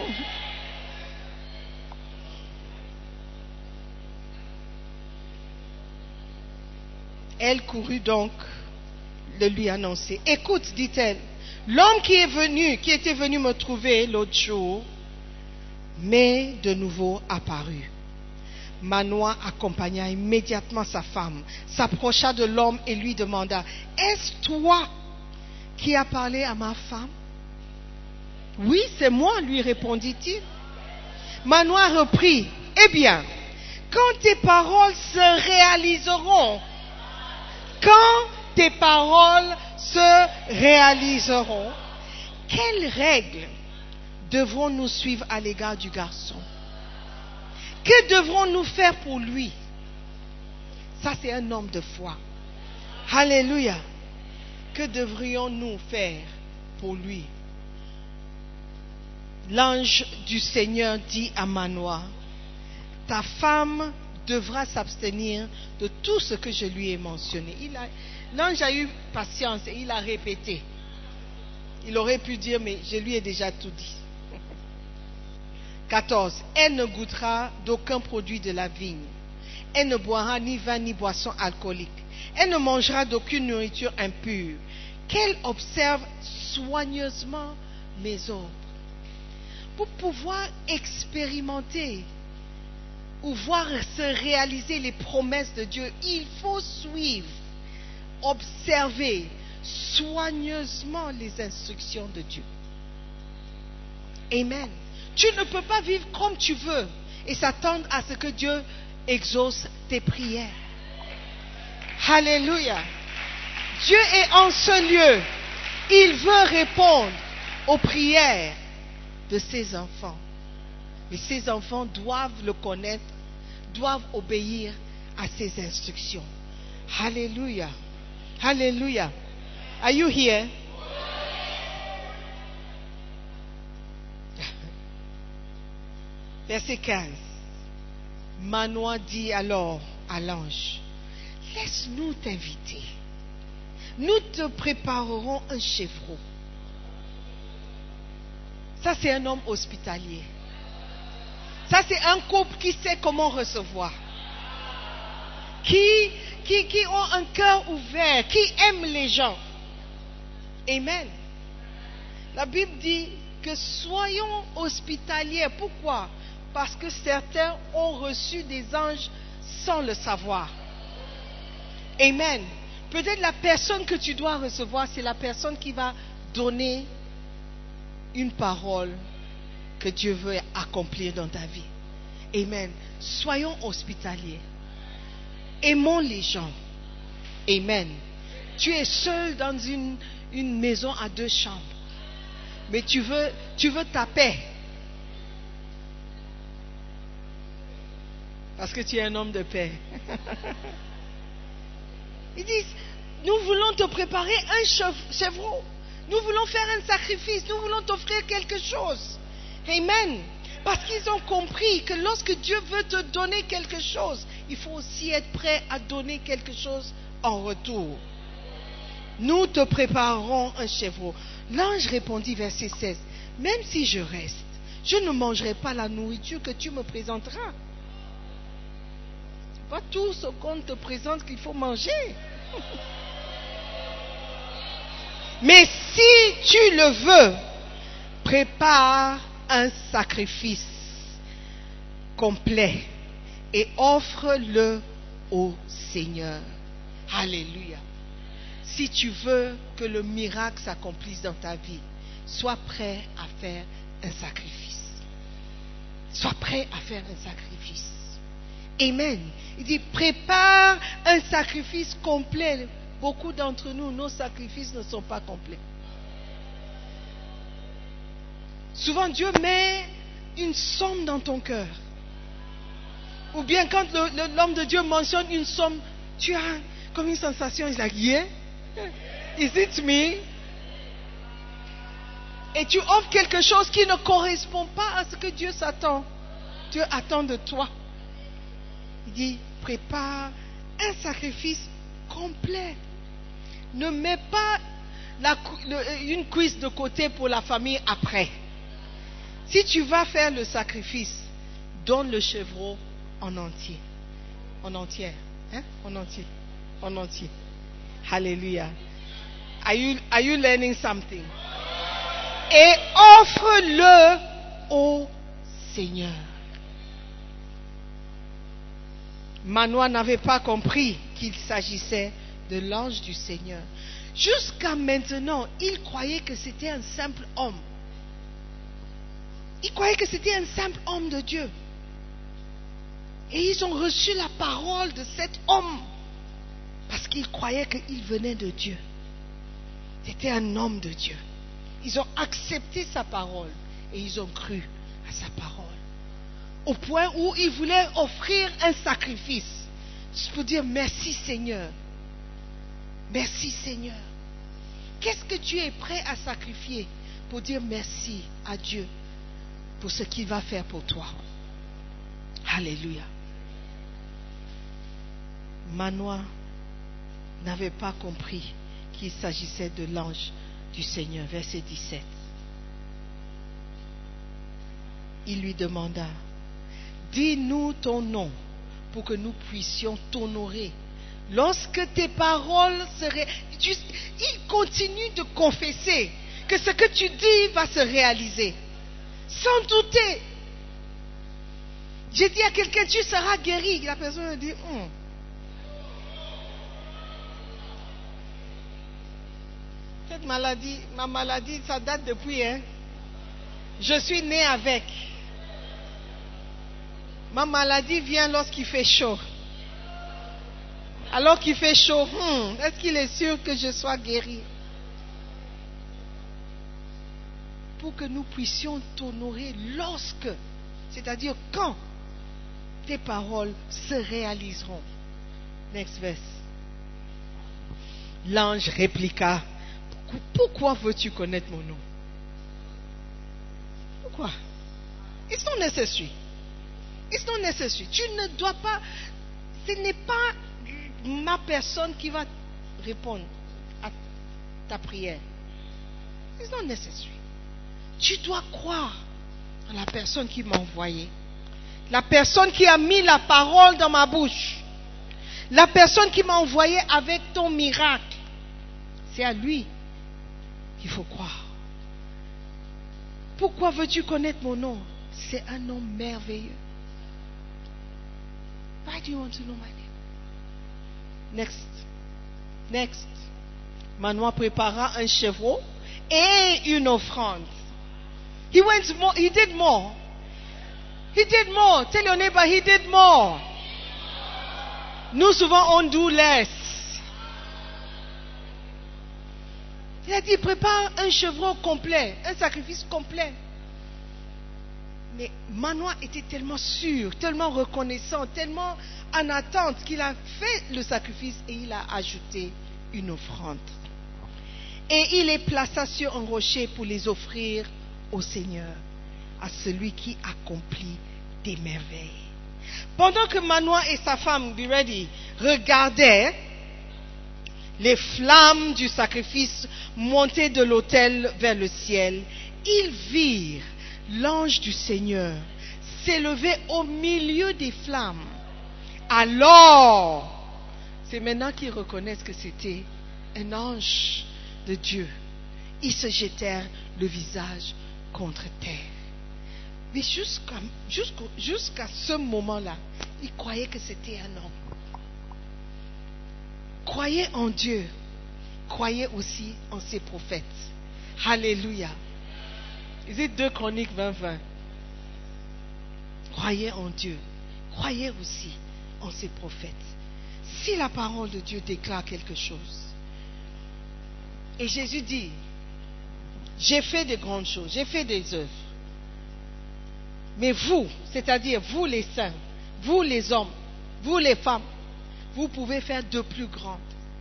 S4: Elle courut donc le lui annoncer. Écoute, dit-elle, l'homme qui était venu me trouver l'autre jour, m'est de nouveau apparu. Manoah accompagna immédiatement sa femme, s'approcha de l'homme et lui demanda, est-ce toi qui as parlé à ma femme? Oui, c'est moi, lui répondit-il. Manoah reprit, eh bien, quand tes paroles se réaliseront, quelles règles devrons-nous suivre à l'égard du garçon? Que devrons-nous faire pour lui? Ça, c'est un homme de foi. Alléluia. Que devrions-nous faire pour lui? L'ange du Seigneur dit à Manoah, ta femme devra s'abstenir de tout ce que je lui ai mentionné. L'ange a eu patience et il a répété. Il aurait pu dire, mais je lui ai déjà tout dit. 14. Elle ne goûtera d'aucun produit de la vigne. Elle ne boira ni vin ni boisson alcoolique. Elle ne mangera d'aucune nourriture impure. Qu'elle observe soigneusement mes ordres. Pour pouvoir expérimenter ou voir se réaliser les promesses de Dieu, il faut suivre, observer soigneusement les instructions de Dieu. Amen. Tu ne peux pas vivre comme tu veux et s'attendre à ce que Dieu exauce tes prières. Alléluia. Dieu est en ce lieu. Il veut répondre aux prières de ses enfants. Mais ses enfants doivent le connaître, doivent obéir à ses instructions. Alléluia. Alléluia. Are you here? Verset 15. Manoah dit alors à l'ange, laisse-nous t'inviter. Nous te préparerons un chevreau. Ça, c'est un homme hospitalier. Ça, c'est un couple qui sait comment recevoir. Qui ont un cœur ouvert, qui aiment les gens. Amen. La Bible dit que soyons hospitaliers. Pourquoi? Parce que certains ont reçu des anges sans le savoir. Amen. Peut-être la personne que tu dois recevoir, c'est la personne qui va donner une parole que Dieu veut accomplir dans ta vie. Amen. Soyons hospitaliers. Aimons les gens. Amen. Tu es seul dans une maison à 2 chambres. Mais tu veux ta paix. Parce que tu es un homme de paix. Ils disent, nous voulons te préparer un chevreau. Nous voulons faire un sacrifice. Nous voulons t'offrir quelque chose. Amen. Parce qu'ils ont compris que lorsque Dieu veut te donner quelque chose, il faut aussi être prêt à donner quelque chose en retour. Nous te préparerons un chevreau. L'ange répondit, verset 16, même si je reste, je ne mangerai pas la nourriture que tu me présenteras. C'est pas tout ce qu'on te présente qu'il faut manger. Mais si tu le veux, prépare un sacrifice complet et offre-le au Seigneur. Alléluia. Si tu veux que le miracle s'accomplisse dans ta vie, sois prêt à faire un sacrifice. Sois prêt à faire un sacrifice. Amen. Il dit, prépare un sacrifice complet. Beaucoup d'entre nous, nos sacrifices ne sont pas complets. Souvent, Dieu met une somme dans ton cœur. Ou bien quand l'homme de Dieu mentionne une somme, tu as comme une sensation, il dit, yeah, is it me? Et tu offres quelque chose qui ne correspond pas à ce que Dieu s'attend. Dieu attend de toi. Il dit, prépare un sacrifice complet. Ne mets pas une cuisse de côté pour la famille après. Si tu vas faire le sacrifice, donne le chevreau en entier. En entier. Hein? En entier. En entier. Hallelujah. Are you learning something? Et offre-le au Seigneur. Manoah n'avait pas compris qu'il s'agissait de l'ange du Seigneur. Jusqu'à maintenant, il croyait que c'était un simple homme. Il croyait que c'était un simple homme de Dieu. Et ils ont reçu la parole de cet homme parce qu'ils croyaient qu'il venait de Dieu. C'était un homme de Dieu. Ils ont accepté sa parole et ils ont cru à sa parole. Au point où ils voulaient offrir un sacrifice. Juste pour dire merci Seigneur. Merci Seigneur. Qu'est-ce que tu es prêt à sacrifier pour dire merci à Dieu pour ce qu'il va faire pour toi? Alléluia. Manoah n'avait pas compris qu'il s'agissait de l'ange du Seigneur. Verset 17. Il lui demanda, dis-nous ton nom pour que nous puissions t'honorer. Lorsque tes paroles seraient... Il continue de confesser que ce que tu dis va se réaliser. Sans douter. J'ai dit à quelqu'un, tu seras guéri. La personne me dit, cette maladie, ma maladie, ça date depuis, hein. Je suis né avec. Ma maladie vient lorsqu'il fait chaud. Alors qu'il fait chaud, est-ce qu'il est sûr que je sois guéri? Pour que nous puissions t'honorer lorsque, c'est-à-dire quand tes paroles se réaliseront. Next verse. L'ange répliqua, pourquoi veux-tu connaître mon nom? Pourquoi? It's not necessary. It's not necessary. Tu ne dois pas, ce n'est pas ma personne qui va répondre à ta prière. It's not necessary. Tu dois croire en la personne qui m'a envoyé. La personne qui a mis la parole dans ma bouche. La personne qui m'a envoyé avec ton miracle. C'est à lui qu'il faut croire. Pourquoi veux-tu connaître mon nom? C'est un nom merveilleux. Why do you want to know my name? Next. Manoah prépara un chevreau et une offrande. He did more. He did more. Tell your neighbor, he did more. Nous, souvent, on do less. Il a dit, prépare un chevreau complet, un sacrifice complet. Mais Manoah était tellement sûr, tellement reconnaissant, tellement en attente qu'il a fait le sacrifice et il a ajouté une offrande. Et il les plaça sur un rocher pour les offrir au Seigneur, à celui qui accomplit des merveilles. Pendant que Manoah et sa femme, be ready, regardaient les flammes du sacrifice monter de l'autel vers le ciel, ils virent l'ange du Seigneur s'élever au milieu des flammes. Alors, c'est maintenant qu'ils reconnaissent que c'était un ange de Dieu. Ils se jetèrent le visage contre terre. Mais jusqu'à ce moment-là, ils croyaient que c'était un homme. Croyez en Dieu. Croyez aussi en ses prophètes. Alléluia. Is it 2 Chroniques 20:20? croyez en Dieu. Croyez aussi en ses prophètes. Si la parole de Dieu déclare quelque chose, et Jésus dit, j'ai fait de grandes choses, j'ai fait des œuvres. Mais vous, c'est-à-dire vous les saints, vous les hommes, vous les femmes, vous pouvez faire de plus grandes.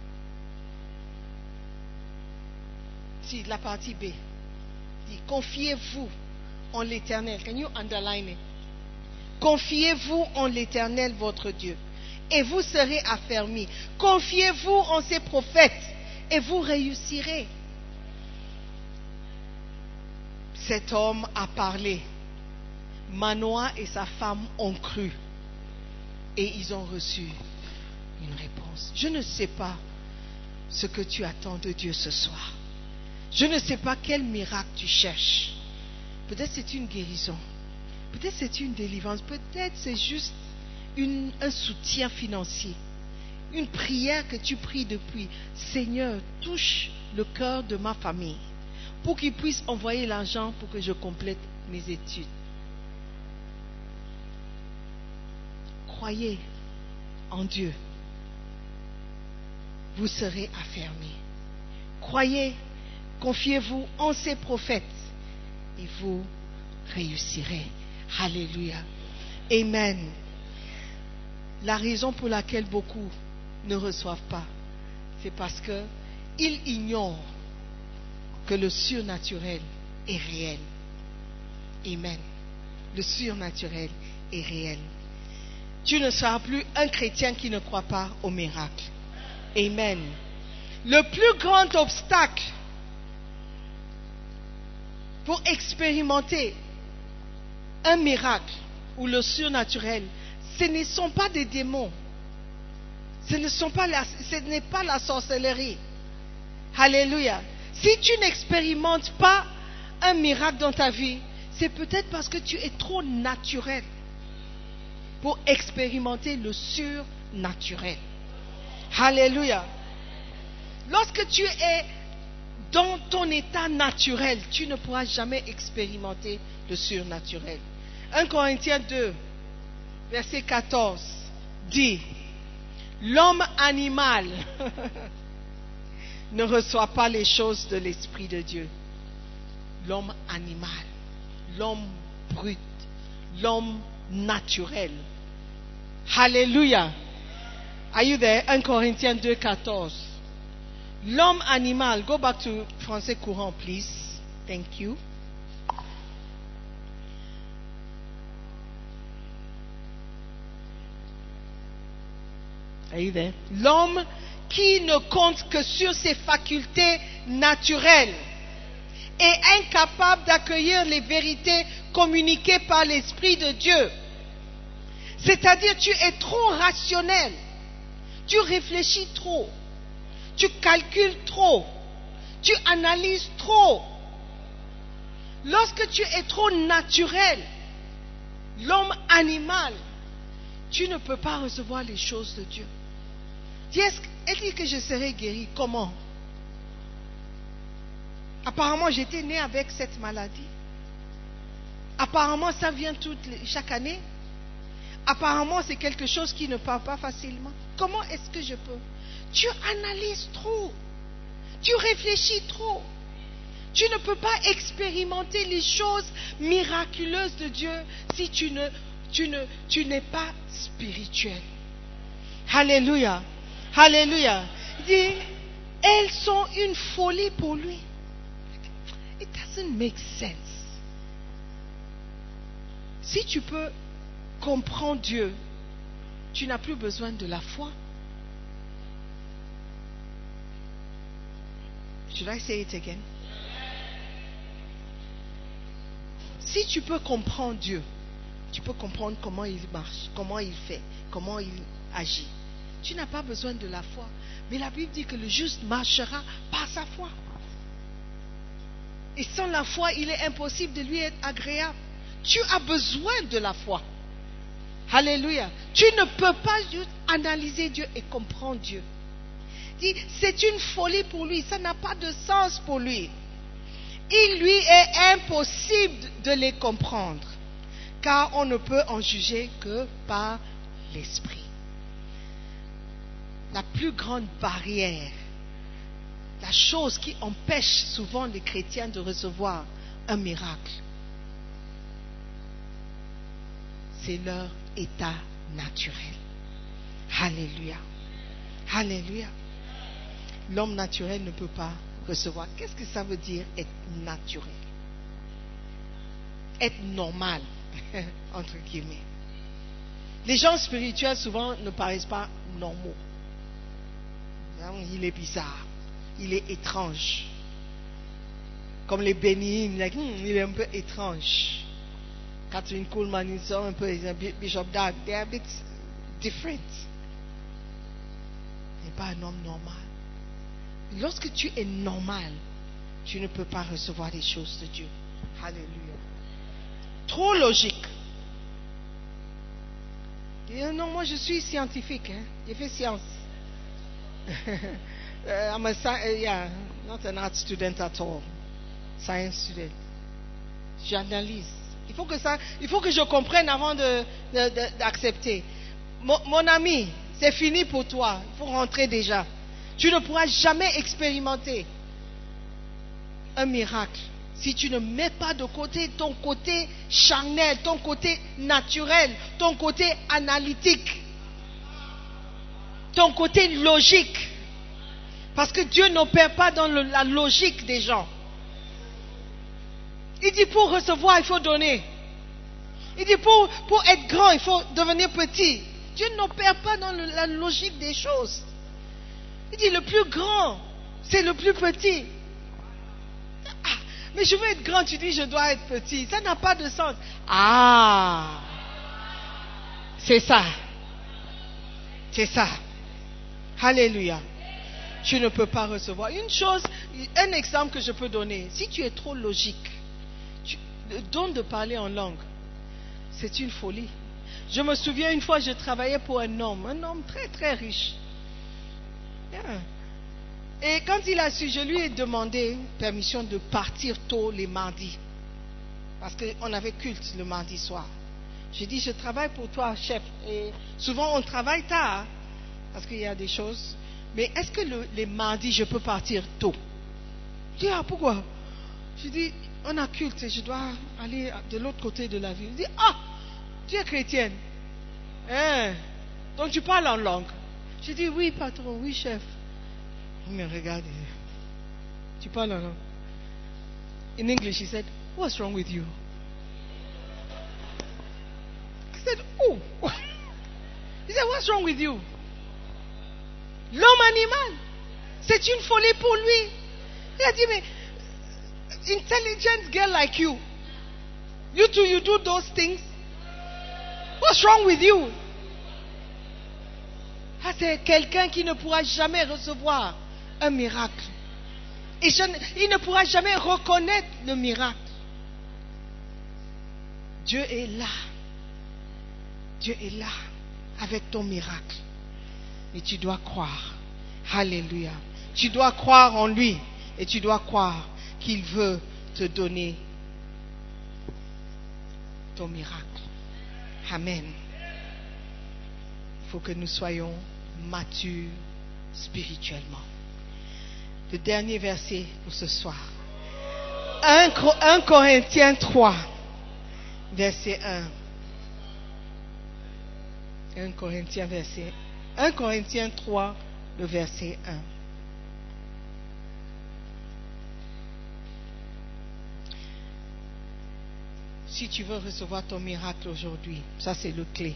S4: Si la partie B dit, confiez-vous en l'Éternel. Can you underline it? Confiez-vous en l'Éternel votre Dieu et vous serez affermis. Confiez-vous en ses prophètes et vous réussirez. Cet homme a parlé. Manoah et sa femme ont cru et ils ont reçu une réponse. Je ne sais pas ce que tu attends de Dieu ce soir. Je ne sais pas quel miracle tu cherches. Peut-être c'est une guérison. Peut-être c'est une délivrance. Peut-être c'est juste un soutien financier. Une prière que tu pries depuis. Seigneur, touche le cœur de ma famille pour qu'ils puissent envoyer l'argent pour que je complète mes études. Croyez en Dieu. Vous serez affermis. Croyez, confiez-vous en ses prophètes et vous réussirez. Alléluia. Amen. La raison pour laquelle beaucoup ne reçoivent pas, c'est parce qu'ils ignorent que le surnaturel est réel. Amen. Le surnaturel est réel. Tu ne seras plus un chrétien qui ne croit pas au miracle. Amen. Le plus grand obstacle pour expérimenter un miracle ou le surnaturel, ce ne sont pas des démons. Ce n'est pas la sorcellerie. Alléluia. Si tu n'expérimentes pas un miracle dans ta vie, c'est peut-être parce que tu es trop naturel pour expérimenter le surnaturel. Alléluia. Lorsque tu es dans ton état naturel, tu ne pourras jamais expérimenter le surnaturel. 1 Corinthiens 2, verset 14, dit, l'homme animal ne reçoit pas les choses de l'Esprit de Dieu. L'homme animal, l'homme brut, l'homme naturel. Alléluia. Are you there? 1 Corinthiens 2, 14. L'homme animal, go back to français courant, please. Thank you. Are you there? L'homme qui ne compte que sur ses facultés naturelles est incapable d'accueillir les vérités communiquées par l'Esprit de Dieu. C'est-à-dire, tu es trop rationnel. Tu réfléchis trop. Tu calcules trop. Tu analyses trop. Lorsque tu es trop naturel, l'homme animal, tu ne peux pas recevoir les choses de Dieu. Elle dit que je serai guéri. Comment? Apparemment, j'étais né avec cette maladie. Apparemment, ça vient chaque année. Apparemment, c'est quelque chose qui ne part pas facilement. Comment est-ce que je peux? Tu analyses trop. Tu réfléchis trop. Tu ne peux pas expérimenter les choses miraculeuses de Dieu si tu n'es pas spirituel. Alléluia. Alléluia. Il dit, elles sont une folie pour lui. It doesn't make sense. Si tu peux comprendre Dieu, tu n'as plus besoin de la foi. Should I say it again? Si tu peux comprendre Dieu, tu peux comprendre comment il marche, comment il fait, comment il agit. Tu n'as pas besoin de la foi. Mais la Bible dit que le juste marchera par sa foi. Et sans la foi, il est impossible de lui être agréable. Tu as besoin de la foi. Alléluia. Tu ne peux pas juste analyser Dieu et comprendre Dieu. C'est une folie pour lui. Ça n'a pas de sens pour lui. Il lui est impossible de les comprendre. car on ne peut en juger que par l'Esprit. La plus grande barrière, la chose qui empêche souvent les chrétiens de recevoir un miracle, c'est leur état naturel. Alléluia. Alléluia. L'homme naturel ne peut pas recevoir. Qu'est-ce que ça veut dire être naturel? Être normal, entre guillemets. Les gens spirituels souvent ne paraissent pas normaux. Il est bizarre, il est étrange. Comme les bénignes, il est un peu étrange. Catherine Kuhlman, ils sont un peu, Bishop Dag, they are a bit different. Il n'est pas un homme normal. Lorsque tu es normal, tu ne peux pas recevoir les choses de Dieu. Alléluia. Trop logique. Non, moi je suis scientifique. J'ai fait science. I'm not an art student at all. Science student. J'analyse. Il faut que je comprenne avant d'accepter. Mon ami, c'est fini pour toi. Il faut rentrer déjà. Tu ne pourras jamais expérimenter un miracle si tu ne mets pas de côté ton côté charnel, ton côté naturel, ton côté analytique, ton côté logique. Parce que Dieu n'opère pas dans la logique des gens. Il dit pour recevoir, il faut donner. Il dit pour être grand, il faut devenir petit. Dieu n'opère pas dans la logique des choses. Il dit le plus grand, c'est le plus petit. Ah, mais je veux être grand, tu dis je dois être petit. Ça n'a pas de sens. Ah, c'est ça. C'est ça. Alléluia. Tu ne peux pas recevoir. Une chose, un exemple que je peux donner. Si tu es trop logique, le don de parler en langue, c'est une folie. Je me souviens une fois, je travaillais pour un homme très très riche. Et quand il a su, je lui ai demandé permission de partir tôt les mardis. Parce qu'on avait culte le mardi soir. J'ai dit, je travaille pour toi, chef. Et souvent on travaille tard, parce qu'il y a des choses. Mais est-ce que les mardis, je peux partir tôt? Je dis, ah, pourquoi? Je dis, on a culte et je dois aller de l'autre côté de la ville. Il dit, ah, tu es chrétienne. Donc tu parles en langue. Je dis, oui, patron, oui, chef. Il me regarde. Tu parles en langue. In English, he said, what's wrong with you? I said, oh. He said, what's wrong with you? L'homme animal, c'est une folie pour lui. Il a dit, mais intelligent girl like you, you too, you do those things. What's wrong with you? Ah, c'est quelqu'un qui ne pourra jamais recevoir un miracle. Et il ne pourra jamais reconnaître le miracle. Dieu est là. Dieu est là avec ton miracle. Et tu dois croire. Alléluia. Tu dois croire en lui. Et tu dois croire qu'il veut te donner ton miracle. Amen. Il faut que nous soyons matures spirituellement. Le dernier verset pour ce soir. 1 Corinthiens 3, verset 1. 1 Corinthiens 3, le verset 1. Si tu veux recevoir ton miracle aujourd'hui, ça c'est le clé.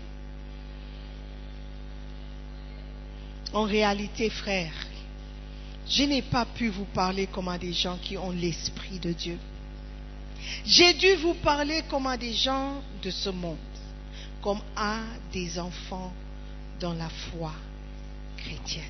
S4: En réalité, frères, je n'ai pas pu vous parler comme à des gens qui ont l'Esprit de Dieu. J'ai dû vous parler comme à des gens de ce monde, comme à des enfants dans la foi chrétienne.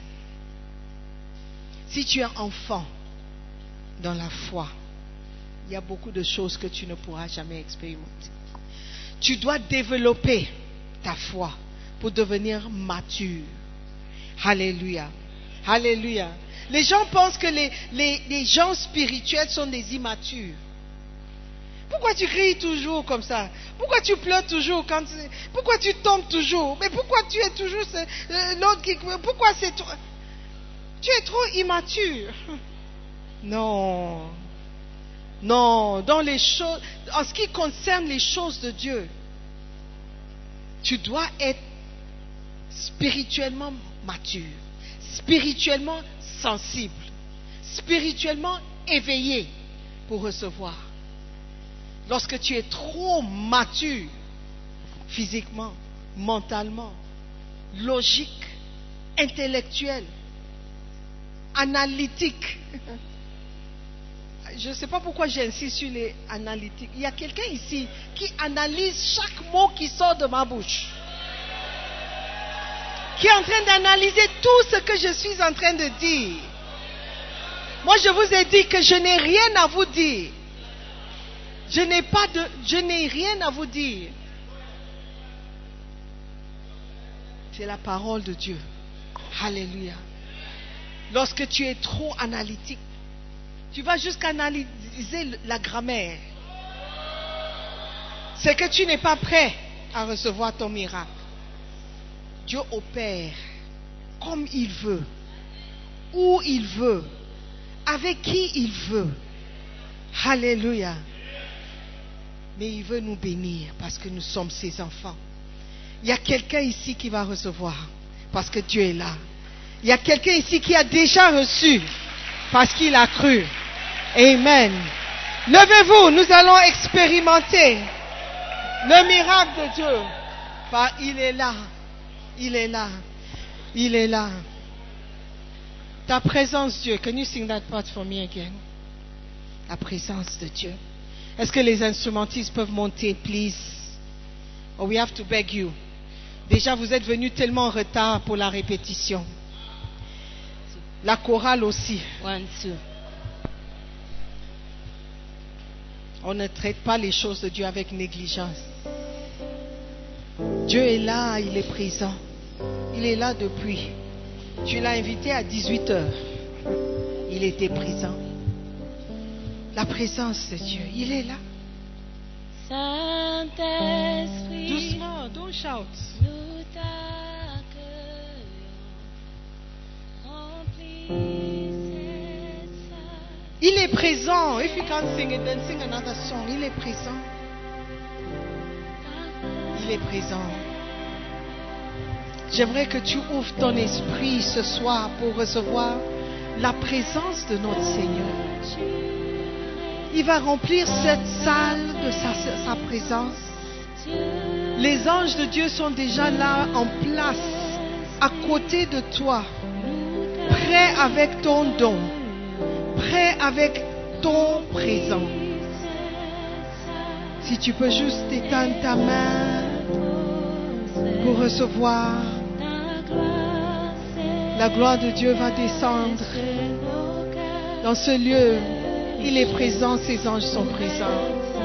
S4: Si tu es enfant dans la foi, il y a beaucoup de choses que tu ne pourras jamais expérimenter. Tu dois développer ta foi pour devenir mature. Alléluia. Alléluia. Les gens pensent que les gens spirituels sont des immatures. Pourquoi tu cries toujours comme ça? Pourquoi tu pleures toujours pourquoi tu tombes toujours? Mais pourquoi tu es toujours l'autre qui... Pourquoi c'est toi? Tu es trop immature. Non. Non, dans les choses, en ce qui concerne les choses de Dieu, tu dois être spirituellement mature, spirituellement sensible, spirituellement éveillé pour recevoir. Lorsque tu es trop mature, physiquement, mentalement, logique, intellectuel, analytique. Je ne sais pas pourquoi j'insiste sur les analytiques. Il y a quelqu'un ici qui analyse chaque mot qui sort de ma bouche. Qui est en train d'analyser tout ce que je suis en train de dire. Moi, je vous ai dit que je n'ai rien à vous dire. Je n'ai rien à vous dire. C'est la parole de Dieu. Alléluia. Lorsque tu es trop analytique, tu vas jusqu'à analyser la grammaire. C'est que tu n'es pas prêt à recevoir ton miracle. Dieu opère comme il veut, où il veut, avec qui il veut. Alléluia. Mais il veut nous bénir parce que nous sommes ses enfants. Il y a quelqu'un ici qui va recevoir parce que Dieu est là. Il y a quelqu'un ici qui a déjà reçu parce qu'il a cru. Amen. Levez-vous, nous allons expérimenter le miracle de Dieu. Il est là. Il est là. Il est là. Ta présence, Dieu. Can you sing that part for me again? La présence de Dieu. Est-ce que les instrumentistes peuvent monter, please? Oh, we have to beg you. Déjà, vous êtes venus tellement en retard pour la répétition. La chorale aussi.
S3: 1, 2.
S4: On ne traite pas les choses de Dieu avec négligence. Dieu est là, il est présent. Il est là depuis. Tu l'as invité à 18h. Il était présent. La présence de Dieu, il est là.
S3: Saint-Esprit,
S4: Doucement, don't shout.
S3: nous t'accueillons, remplis cette salle.
S4: Il est présent. If you can't sing it, then sing another song. Il est présent. Il est présent. J'aimerais que tu ouvres ton esprit ce soir pour recevoir la présence de notre Seigneur. Il va remplir cette salle de sa présence. Les anges de Dieu sont déjà là en place, à côté de toi, prêts avec ton don, prêts avec ton présent. Si tu peux juste étendre ta main pour recevoir, la gloire de Dieu va descendre dans ce lieu. Il est présent, ses anges sont présents.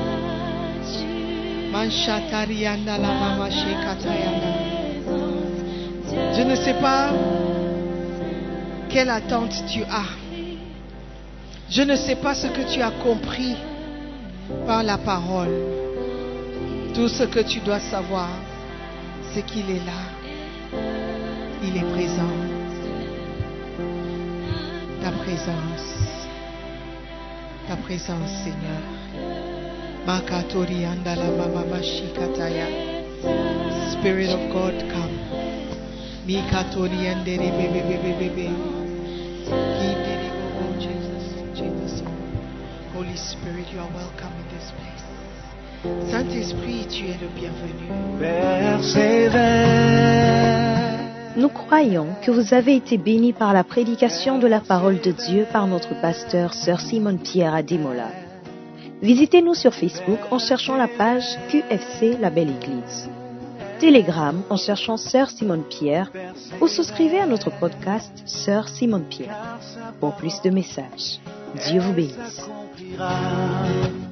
S4: Je ne sais pas quelle attente tu as. Je ne sais pas ce que tu as compris par la parole. Tout ce que tu dois savoir, c'est qu'il est là. Il est présent. Ta présence. Ta présence, Seigneur. Makatori andala mama mashikataya. Spirit of God, come. Mikatori andere bebe bebe bebe. Kinderi bobo, Jesus. Holy Spirit, you are welcome in this place. Saint-Esprit, tu es le bienvenu.
S2: Nous croyons que vous avez été bénis par la prédication de la parole de Dieu par notre pasteur, Sœur Simone Pierre à Demola. Visitez-nous sur Facebook en cherchant la page QFC La Belle Église. Telegram en cherchant Sœur Simone Pierre ou souscrivez à notre podcast Sœur Simone Pierre. Pour plus de messages, Dieu vous bénisse.